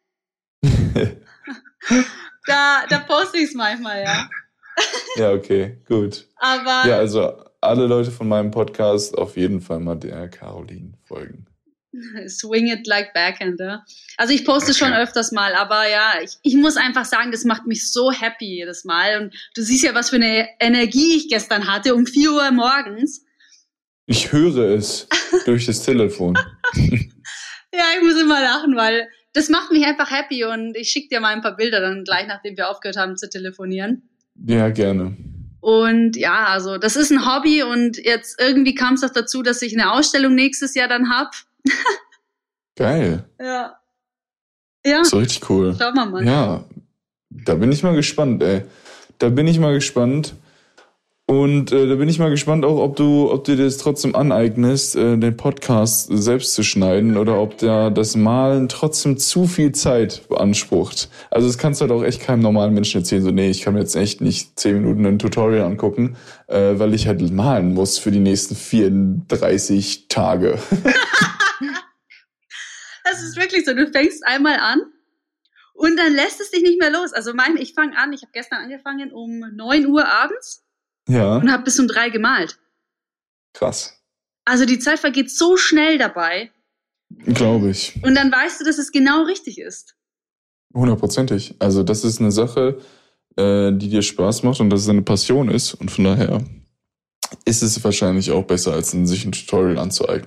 [SPEAKER 3] da, da poste ich es manchmal, ja.
[SPEAKER 4] Ja, okay, gut.
[SPEAKER 3] Aber
[SPEAKER 4] ja, also alle Leute von meinem Podcast auf jeden Fall mal der Caroline folgen.
[SPEAKER 3] Swing It Like Backhand, ja. Also ich poste okay. schon öfters mal, aber ja, ich, ich muss einfach sagen, das macht mich so happy jedes Mal. Und du siehst ja, was für eine Energie ich gestern hatte, um vier Uhr morgens.
[SPEAKER 4] Ich höre es durch das Telefon.
[SPEAKER 3] Ja, ich muss immer lachen, weil das macht mich einfach happy und ich schicke dir mal ein paar Bilder dann gleich, nachdem wir aufgehört haben zu telefonieren.
[SPEAKER 4] Ja, gerne.
[SPEAKER 3] Und ja, also das ist ein Hobby und jetzt irgendwie kam es auch dazu, dass ich eine Ausstellung nächstes Jahr dann hab.
[SPEAKER 4] Geil.
[SPEAKER 3] Ja. Ja.
[SPEAKER 4] So richtig cool.
[SPEAKER 3] Schauen wir mal.
[SPEAKER 4] Ja, da bin ich mal gespannt, ey. Da bin ich mal gespannt. Und äh, da bin ich mal gespannt auch, ob du, ob du dir das trotzdem aneignest, äh, den Podcast selbst zu schneiden oder ob da das Malen trotzdem zu viel Zeit beansprucht. Also das kannst du halt auch echt keinem normalen Menschen erzählen, so nee, ich kann mir jetzt echt nicht zehn Minuten ein Tutorial angucken, äh, weil ich halt malen muss für die nächsten vierunddreißig Tage.
[SPEAKER 3] Das ist wirklich so, du fängst einmal an und dann lässt es dich nicht mehr los. Also mein, ich fange an, ich habe gestern angefangen um neun Uhr abends.
[SPEAKER 4] Ja.
[SPEAKER 3] Und habe bis um drei gemalt.
[SPEAKER 4] Krass.
[SPEAKER 3] Also die Zeit vergeht so schnell dabei.
[SPEAKER 4] Glaube ich.
[SPEAKER 3] Und dann weißt du, dass es genau richtig ist.
[SPEAKER 4] Hundertprozentig. Also das ist eine Sache, äh, die dir Spaß macht und dass es eine Passion ist. Und von daher ist es wahrscheinlich auch besser, als sich ein Tutorial anzueignen.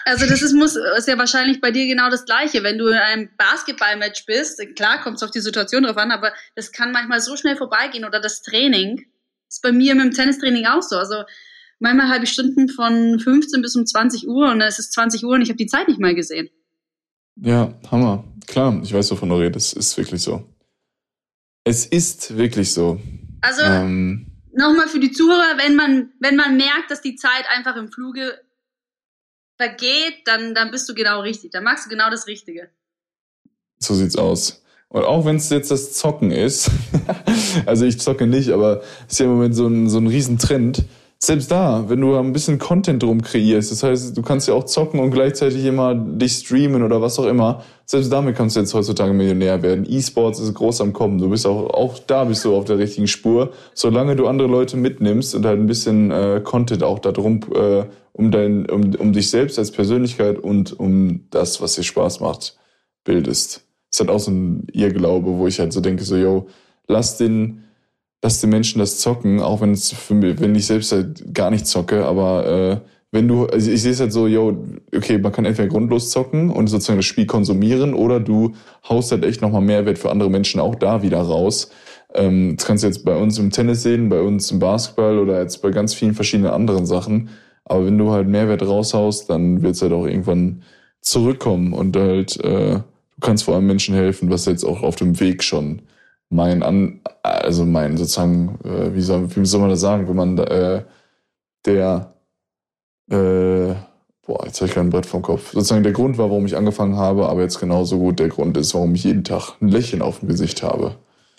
[SPEAKER 3] Also das ist, muss, ist ja wahrscheinlich bei dir genau das Gleiche. Wenn du in einem Basketballmatch bist, klar kommt es auf die Situation drauf an, aber das kann manchmal so schnell vorbeigehen. Oder das Training ist bei mir mit dem Tennistraining auch so. Also manchmal habe ich Stunden von fünfzehn bis um zwanzig Uhr und es ist zwanzig Uhr und ich habe die Zeit nicht mal gesehen.
[SPEAKER 4] Ja, Hammer. Klar, ich weiß, wovon du redest. Es ist wirklich so. Es ist wirklich so.
[SPEAKER 3] Also
[SPEAKER 4] ähm,
[SPEAKER 3] nochmal für die Zuhörer, wenn man, wenn man merkt, dass die Zeit einfach im Fluge vergeht, dann, dann bist du genau richtig. Dann machst du genau das Richtige.
[SPEAKER 4] So sieht's aus. Und auch wenn es jetzt das Zocken ist, also ich zocke nicht, aber es ist ja im Moment so ein, so ein Riesentrend. Selbst da, wenn du ein bisschen Content drum kreierst, das heißt, du kannst ja auch zocken und gleichzeitig immer dich streamen oder was auch immer, selbst damit kannst du jetzt heutzutage Millionär werden. E-Sports ist groß am Kommen, du bist auch, auch da bist du auf der richtigen Spur, solange du andere Leute mitnimmst und halt ein bisschen äh, Content auch da drum, äh, um, dein, um, um dich selbst als Persönlichkeit und um das, was dir Spaß macht, bildest. Das ist halt auch so ein Irrglaube, wo ich halt so denke, so, yo, lass den... Lass den Menschen das zocken, auch wenn es für mich, wenn ich selbst halt gar nicht zocke, aber äh, wenn du, also ich sehe es halt so, yo, okay, man kann entweder grundlos zocken und sozusagen das Spiel konsumieren oder du haust halt echt nochmal Mehrwert für andere Menschen auch da wieder raus. Ähm, das kannst du jetzt bei uns im Tennis sehen, bei uns im Basketball oder jetzt bei ganz vielen verschiedenen anderen Sachen. Aber wenn du halt Mehrwert raushaust, dann wird es halt auch irgendwann zurückkommen und halt, äh, du kannst vor allem Menschen helfen, was jetzt auch auf dem Weg schon mein an also mein sozusagen äh, wie soll wie soll man das sagen, wenn man äh, der äh, boah jetzt habe ich kein Brett vom Kopf, sozusagen der Grund war, warum ich angefangen habe, aber jetzt genauso gut der Grund ist, warum ich jeden Tag ein Lächeln auf dem Gesicht habe.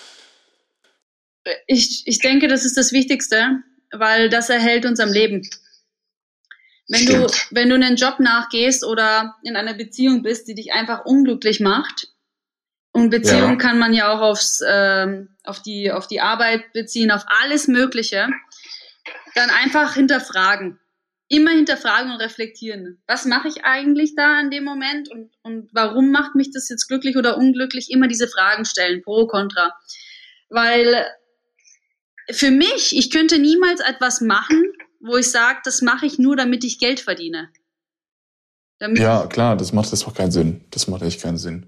[SPEAKER 3] Ich ich denke, das ist das Wichtigste, weil das erhält uns am Leben. Wenn Stimmt. du wenn du einen Job nachgehst oder in einer Beziehung bist, die dich einfach unglücklich macht. Und Beziehung ja. kann man ja auch aufs, ähm, auf die, auf die Arbeit beziehen, auf alles Mögliche. Dann einfach hinterfragen. Immer hinterfragen und reflektieren. Was mache ich eigentlich da in dem Moment? Und, und warum macht mich das jetzt glücklich oder unglücklich? Immer diese Fragen stellen, pro, contra. Weil für mich, ich könnte niemals etwas machen, wo ich sage, das mache ich nur, damit ich Geld verdiene. Damit
[SPEAKER 4] ja, klar, das macht, das macht keinen Sinn. Das macht echt keinen Sinn.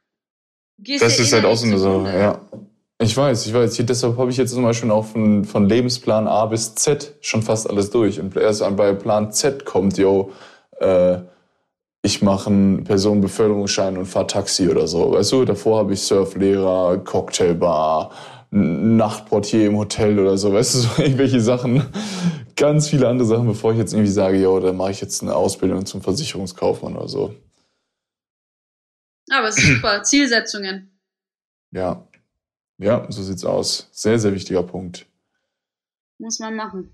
[SPEAKER 4] Das ist halt auch so eine Sache, ja. Ich weiß, ich weiß. Hier, deshalb habe ich jetzt zum Beispiel auch von, von Lebensplan A bis Z schon fast alles durch. Und erst bei Plan Z kommt, yo, äh, ich mache einen Personenbeförderungsschein und fahre Taxi oder so. Weißt du, davor habe ich Surflehrer, Cocktailbar, Nachtportier im Hotel oder so. Weißt du, so irgendwelche Sachen. Ganz viele andere Sachen, bevor ich jetzt irgendwie sage, yo, da mache ich jetzt eine Ausbildung zum Versicherungskaufmann oder so.
[SPEAKER 3] Aber es ist super. Zielsetzungen.
[SPEAKER 4] Ja. Ja, so sieht's aus. Sehr, sehr wichtiger Punkt.
[SPEAKER 3] Muss man machen.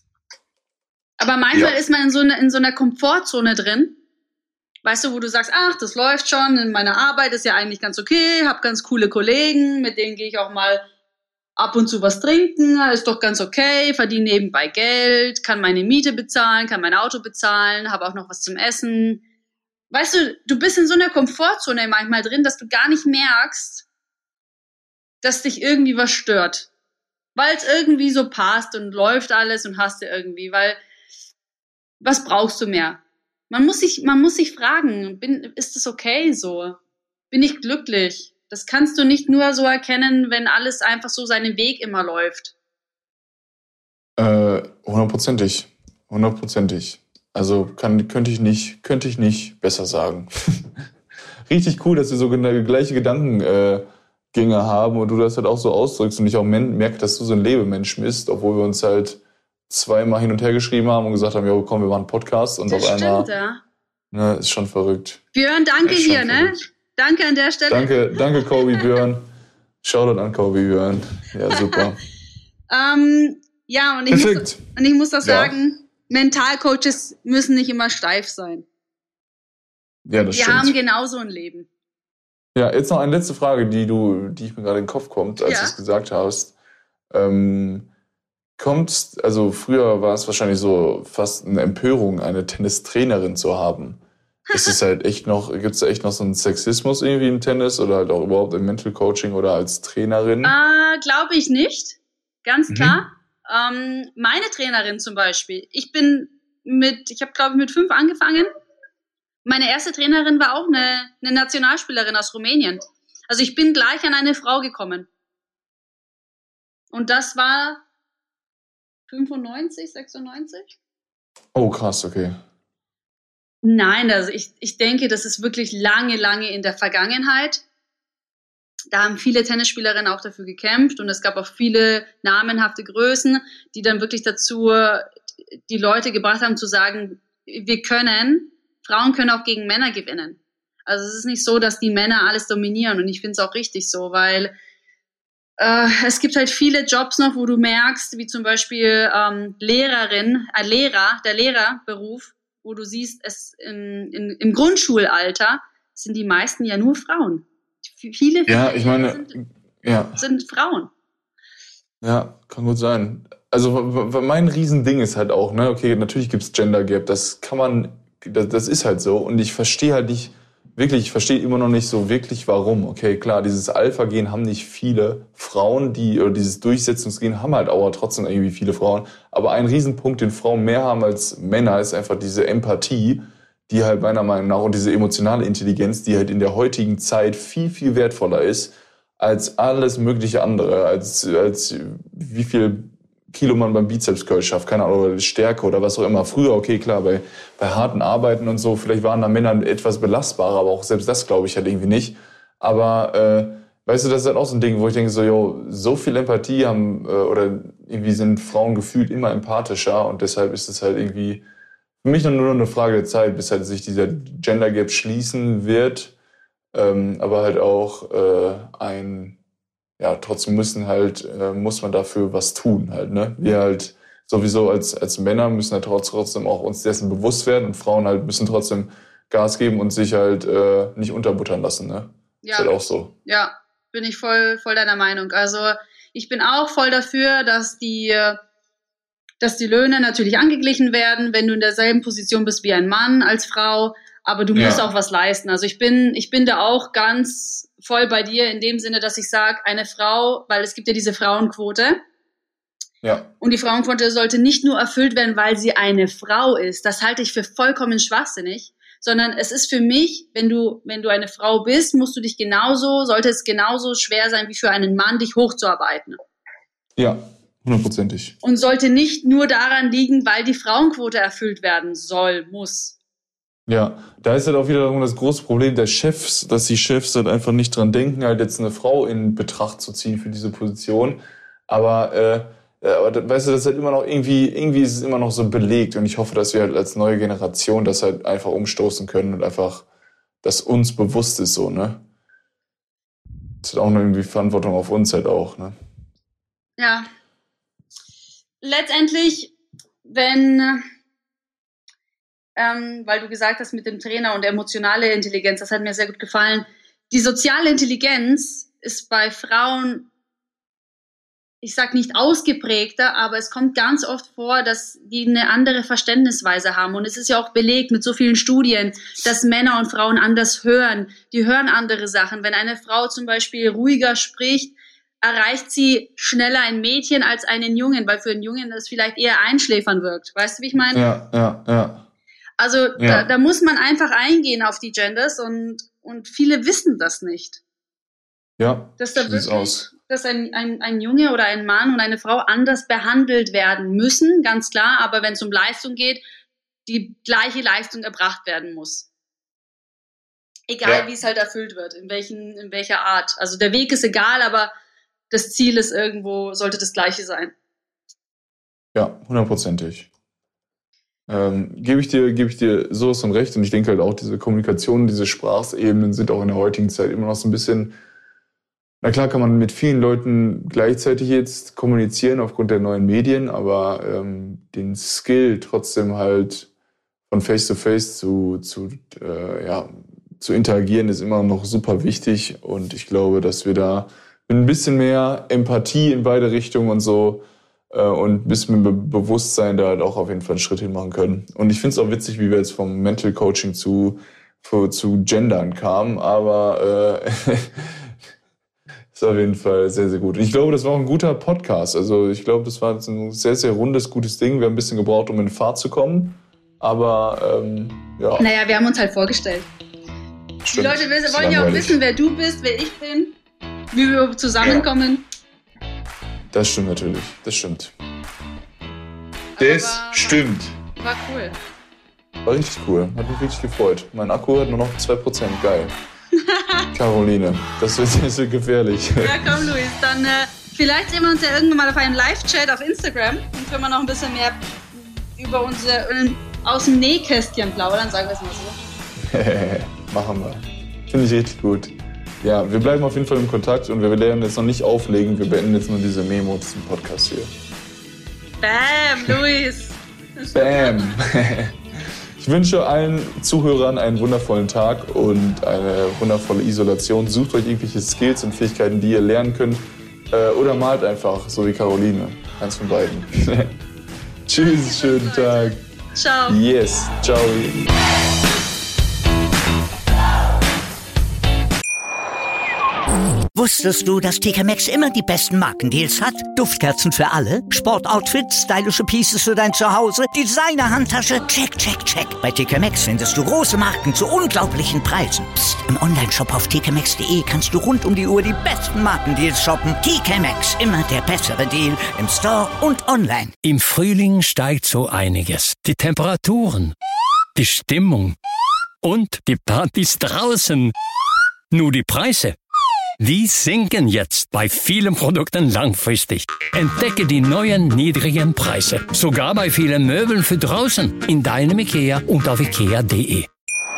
[SPEAKER 3] Aber manchmal ja. ist man in so, eine, in so einer Komfortzone drin. Weißt du, wo du sagst, ach, das läuft schon, in meiner Arbeit ist ja eigentlich ganz okay, hab ganz coole Kollegen, mit denen gehe ich auch mal ab und zu was trinken, ist doch ganz okay, verdiene nebenbei Geld, kann meine Miete bezahlen, kann mein Auto bezahlen, habe auch noch was zum Essen. Weißt du, du bist in so einer Komfortzone manchmal drin, dass du gar nicht merkst, dass dich irgendwie was stört. Weil es irgendwie so passt und läuft alles und hast du irgendwie, weil was brauchst du mehr? Man muss sich, man muss sich fragen, bin, ist das okay so? Bin ich glücklich? Das kannst du nicht nur so erkennen, wenn alles einfach so seinen Weg immer läuft.
[SPEAKER 4] Äh, hundertprozentig. Hundertprozentig. Also kann, könnte ich nicht, könnte ich nicht besser sagen. Richtig cool, dass wir so gleiche Gedankengänge äh, haben und du das halt auch so ausdrückst und ich auch merke, dass du so ein Lebemensch bist, obwohl wir uns halt zweimal hin und her geschrieben haben und gesagt haben, ja komm, wir machen einen Podcast und das auf einmal, stimmt, ja. Ne, ist schon verrückt.
[SPEAKER 3] Björn, danke hier, ne? Danke an der Stelle.
[SPEAKER 4] Danke, danke Kobe Björn. Shoutout an Kobe Björn. Ja, super.
[SPEAKER 3] ähm, ja, und ich, muss, und ich muss das ja. sagen, Mentalcoaches müssen nicht immer steif sein.
[SPEAKER 4] Ja, das
[SPEAKER 3] Wir
[SPEAKER 4] stimmt.
[SPEAKER 3] haben genauso ein Leben.
[SPEAKER 4] Ja, jetzt noch eine letzte Frage, die du, die ich mir gerade in den Kopf kommt, als ja. du es gesagt hast. Ähm, kommt, also früher war es wahrscheinlich so fast eine Empörung, eine Tennistrainerin zu haben. Ist es halt echt noch, gibt es da echt noch so einen Sexismus irgendwie im Tennis oder halt auch überhaupt im Mental Coaching oder als Trainerin?
[SPEAKER 3] Äh, glaube ich nicht. Ganz klar. Mhm. Ähm, meine Trainerin zum Beispiel. Ich bin mit, ich habe glaube ich mit fünf angefangen Meine erste Trainerin war auch eine, eine Nationalspielerin aus Rumänien. Also ich bin gleich an eine Frau gekommen. Und das war fünfundneunzig, sechsundneunzig?
[SPEAKER 4] Oh, krass, okay.
[SPEAKER 3] Nein, also ich, ich denke, das ist wirklich lange, lange in der Vergangenheit. Da haben viele Tennisspielerinnen auch dafür gekämpft und es gab auch viele namenhafte Größen, die dann wirklich dazu die Leute gebracht haben zu sagen, wir können, Frauen können auch gegen Männer gewinnen. Also es ist nicht so, dass die Männer alles dominieren und ich finde es auch richtig so, weil äh, es gibt halt viele Jobs noch, wo du merkst, wie zum Beispiel ähm, Lehrerin, ein Lehrer, der Lehrerberuf, wo du siehst, es in, in, im Grundschulalter sind die meisten ja nur Frauen. Viele, viele
[SPEAKER 4] ja, ich meine,
[SPEAKER 3] sind,
[SPEAKER 4] ja.
[SPEAKER 3] sind Frauen.
[SPEAKER 4] Ja, kann gut sein. Also mein Riesending ist halt auch, ne, okay, natürlich gibt's Gender Gap, das kann man, das, das ist halt so und ich verstehe halt nicht, wirklich, ich verstehe immer noch nicht so wirklich, warum. Okay, klar, dieses Alpha-Gen haben nicht viele Frauen, die, oder dieses Durchsetzungsgen haben halt auch trotzdem irgendwie viele Frauen, aber ein Riesenpunkt, den Frauen mehr haben als Männer, ist einfach diese Empathie, die halt meiner Meinung nach und diese emotionale Intelligenz, die halt in der heutigen Zeit viel, viel wertvoller ist als alles mögliche andere, als, als wie viel Kilo man beim Bizeps-Curl schafft, keine Ahnung, oder Stärke oder was auch immer. Früher, okay, klar, bei, bei harten Arbeiten und so, vielleicht waren da Männer etwas belastbarer, aber auch selbst das glaube ich halt irgendwie nicht. Aber, äh, weißt du, das ist halt auch so ein Ding, wo ich denke so, jo, so viel Empathie haben, äh, oder irgendwie sind Frauen gefühlt immer empathischer und deshalb ist es halt irgendwie für mich nur eine Frage der Zeit, bis halt sich dieser Gender Gap schließen wird. Ähm, aber halt auch äh, ein, ja, trotzdem müssen halt, äh, muss man dafür was tun halt, ne? Wir halt sowieso als, als Männer müssen halt trotzdem auch uns dessen bewusst werden und Frauen halt müssen trotzdem Gas geben und sich halt äh, nicht unterbuttern lassen, ne?
[SPEAKER 3] Ja.
[SPEAKER 4] Ist halt auch so.
[SPEAKER 3] Ja, bin ich voll, voll deiner Meinung. Also ich bin auch voll dafür, dass die dass die Löhne natürlich angeglichen werden, wenn du in derselben Position bist wie ein Mann als Frau, aber du musst
[SPEAKER 4] Ja.
[SPEAKER 3] auch was leisten. Also ich bin, ich bin da auch ganz voll bei dir in dem Sinne, dass ich sage, eine Frau, weil es gibt ja diese Frauenquote
[SPEAKER 4] Ja.
[SPEAKER 3] und die Frauenquote sollte nicht nur erfüllt werden, weil sie eine Frau ist. Das halte ich für vollkommen schwachsinnig, sondern es ist für mich, wenn du, wenn du eine Frau bist, musst du dich genauso, sollte es genauso schwer sein wie für einen Mann, dich hochzuarbeiten.
[SPEAKER 4] Ja, hundertprozentig.
[SPEAKER 3] Und sollte nicht nur daran liegen, weil die Frauenquote erfüllt werden soll, muss.
[SPEAKER 4] Ja, da ist halt auch wiederum das große Problem der Chefs, dass die Chefs halt einfach nicht dran denken, halt jetzt eine Frau in Betracht zu ziehen für diese Position. Aber, äh, aber weißt du, das ist halt immer noch irgendwie, irgendwie ist es immer noch so belegt. Und ich hoffe, dass wir halt als neue Generation das halt einfach umstoßen können und einfach, dass uns bewusst ist so, ne? Das hat auch noch irgendwie Verantwortung auf uns halt auch, ne?
[SPEAKER 3] Ja. Letztendlich, wenn, ähm, weil du gesagt hast mit dem Trainer und emotionale Intelligenz, das hat mir sehr gut gefallen. Die soziale Intelligenz ist bei Frauen, ich sag nicht ausgeprägter, aber es kommt ganz oft vor, dass die eine andere Verständnisweise haben. Und es ist ja auch belegt mit so vielen Studien, dass Männer und Frauen anders hören. Die hören andere Sachen. Wenn eine Frau zum Beispiel ruhiger spricht, erreicht sie schneller ein Mädchen als einen Jungen, weil für einen Jungen das vielleicht eher einschläfern wirkt. Weißt du, wie ich meine?
[SPEAKER 4] Ja, ja, ja.
[SPEAKER 3] Also
[SPEAKER 4] Ja.
[SPEAKER 3] da, da muss man einfach eingehen auf die Genders und, und viele wissen das nicht.
[SPEAKER 4] Ja,
[SPEAKER 3] Dass da
[SPEAKER 4] so sieht's
[SPEAKER 3] wirklich,
[SPEAKER 4] aus.
[SPEAKER 3] dass ein, ein, ein Junge oder ein Mann und eine Frau anders behandelt werden müssen, ganz klar, aber wenn es um Leistung geht, die gleiche Leistung erbracht werden muss. Egal,
[SPEAKER 4] Ja.
[SPEAKER 3] wie es halt erfüllt wird, in welchen, in welcher Art. Also der Weg ist egal, aber das Ziel ist irgendwo, sollte das Gleiche sein.
[SPEAKER 4] Ja, hundertprozentig. Ähm, gebe ich dir, gebe ich dir sowas von recht. Und ich denke halt auch, diese Kommunikation, diese Sprachebenen sind auch in der heutigen Zeit immer noch so ein bisschen, na klar kann man mit vielen Leuten gleichzeitig jetzt kommunizieren aufgrund der neuen Medien, aber ähm, den Skill trotzdem halt von Face to Face zu, zu, äh, ja, zu interagieren ist immer noch super wichtig. Und ich glaube, dass wir da mit ein bisschen mehr Empathie in beide Richtungen und so äh, und ein bisschen Be- Bewusstsein da halt auch auf jeden Fall einen Schritt hin machen können. Und ich finde es auch witzig, wie wir jetzt vom Mental Coaching zu, zu, zu Gendern kamen, aber äh, ist auf jeden Fall sehr, sehr gut. Und ich glaube, das war auch ein guter Podcast. Also ich glaube, das war ein sehr, sehr rundes, gutes Ding. Wir haben ein bisschen gebraucht, um in Fahrt zu kommen, aber ähm, Ja.
[SPEAKER 3] Naja, wir haben uns halt vorgestellt.
[SPEAKER 4] Stimmt.
[SPEAKER 3] Die Leute wissen,
[SPEAKER 4] Ist
[SPEAKER 3] wollen ja auch
[SPEAKER 4] langweilig.
[SPEAKER 3] wissen, wer du bist, wer ich bin, wie wir zusammenkommen.
[SPEAKER 4] Das stimmt natürlich. Das stimmt. Das
[SPEAKER 3] war-
[SPEAKER 4] stimmt.
[SPEAKER 3] War cool.
[SPEAKER 4] War richtig cool. Hat mich richtig gefreut. Mein Akku hat nur noch zwei Prozent. Geil. Caroline, das wird, das wird gefährlich.
[SPEAKER 3] Ja, komm, Luis, dann äh, vielleicht sehen wir uns ja irgendwann mal auf einem Live-Chat auf Instagram. Dann können wir noch ein bisschen mehr über unsere äh, aus dem Nähkästchen plaudern, sagen wir es mal so.
[SPEAKER 4] Machen wir. Finde ich richtig gut. Ja, wir bleiben auf jeden Fall im Kontakt und wir werden jetzt noch nicht auflegen. Wir beenden jetzt nur diese Memo zum Podcast hier.
[SPEAKER 3] Bam, Luis.
[SPEAKER 4] Bam! Ich wünsche allen Zuhörern einen wundervollen Tag und eine wundervolle Isolation. Sucht euch irgendwelche Skills und Fähigkeiten, die ihr lernen könnt. Äh, oder malt einfach, so wie Caroline. Eins von beiden. Tschüss, schönen Tag.
[SPEAKER 3] Ciao.
[SPEAKER 4] Yes, ciao.
[SPEAKER 1] Wusstest du, dass T K Maxx immer die besten Markendeals hat? Duftkerzen für alle, Sportoutfits, stylische Pieces für dein Zuhause, Designer-Handtasche, check, check, check. Bei T K Maxx findest du große Marken zu unglaublichen Preisen. Psst. Im Onlineshop auf t k maxx punkt de kannst du rund um die Uhr die besten Markendeals shoppen. T K Maxx, immer der bessere Deal im Store und online.
[SPEAKER 5] Im Frühling steigt so einiges. Die Temperaturen, die Stimmung und die Partys draußen. Nur die Preise, die sinken jetzt bei vielen Produkten langfristig. Entdecke die neuen niedrigen Preise. Sogar bei vielen Möbeln für draußen. In deinem IKEA und auf ikea punkt de.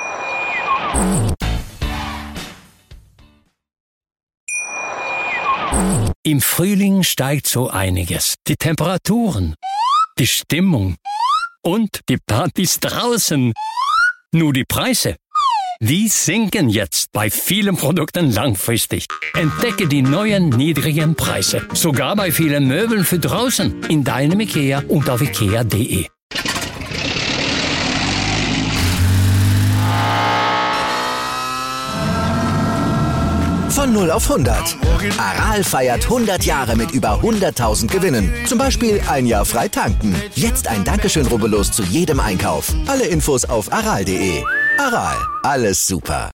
[SPEAKER 5] Im Frühling steigt so einiges. Die Temperaturen, die Stimmung und die Partys draußen. Nur die Preise, die sinken jetzt bei vielen Produkten langfristig. Entdecke die neuen niedrigen Preise. Sogar bei vielen Möbeln für draußen. In deinem IKEA und auf ikea punkt de.
[SPEAKER 2] Von null auf hundert. Aral feiert hundert Jahre mit über hunderttausend Gewinnen. Zum Beispiel ein Jahr frei tanken. Jetzt ein Dankeschön, rubbellos zu jedem Einkauf. Alle Infos auf aral punkt de. Aral, alles super.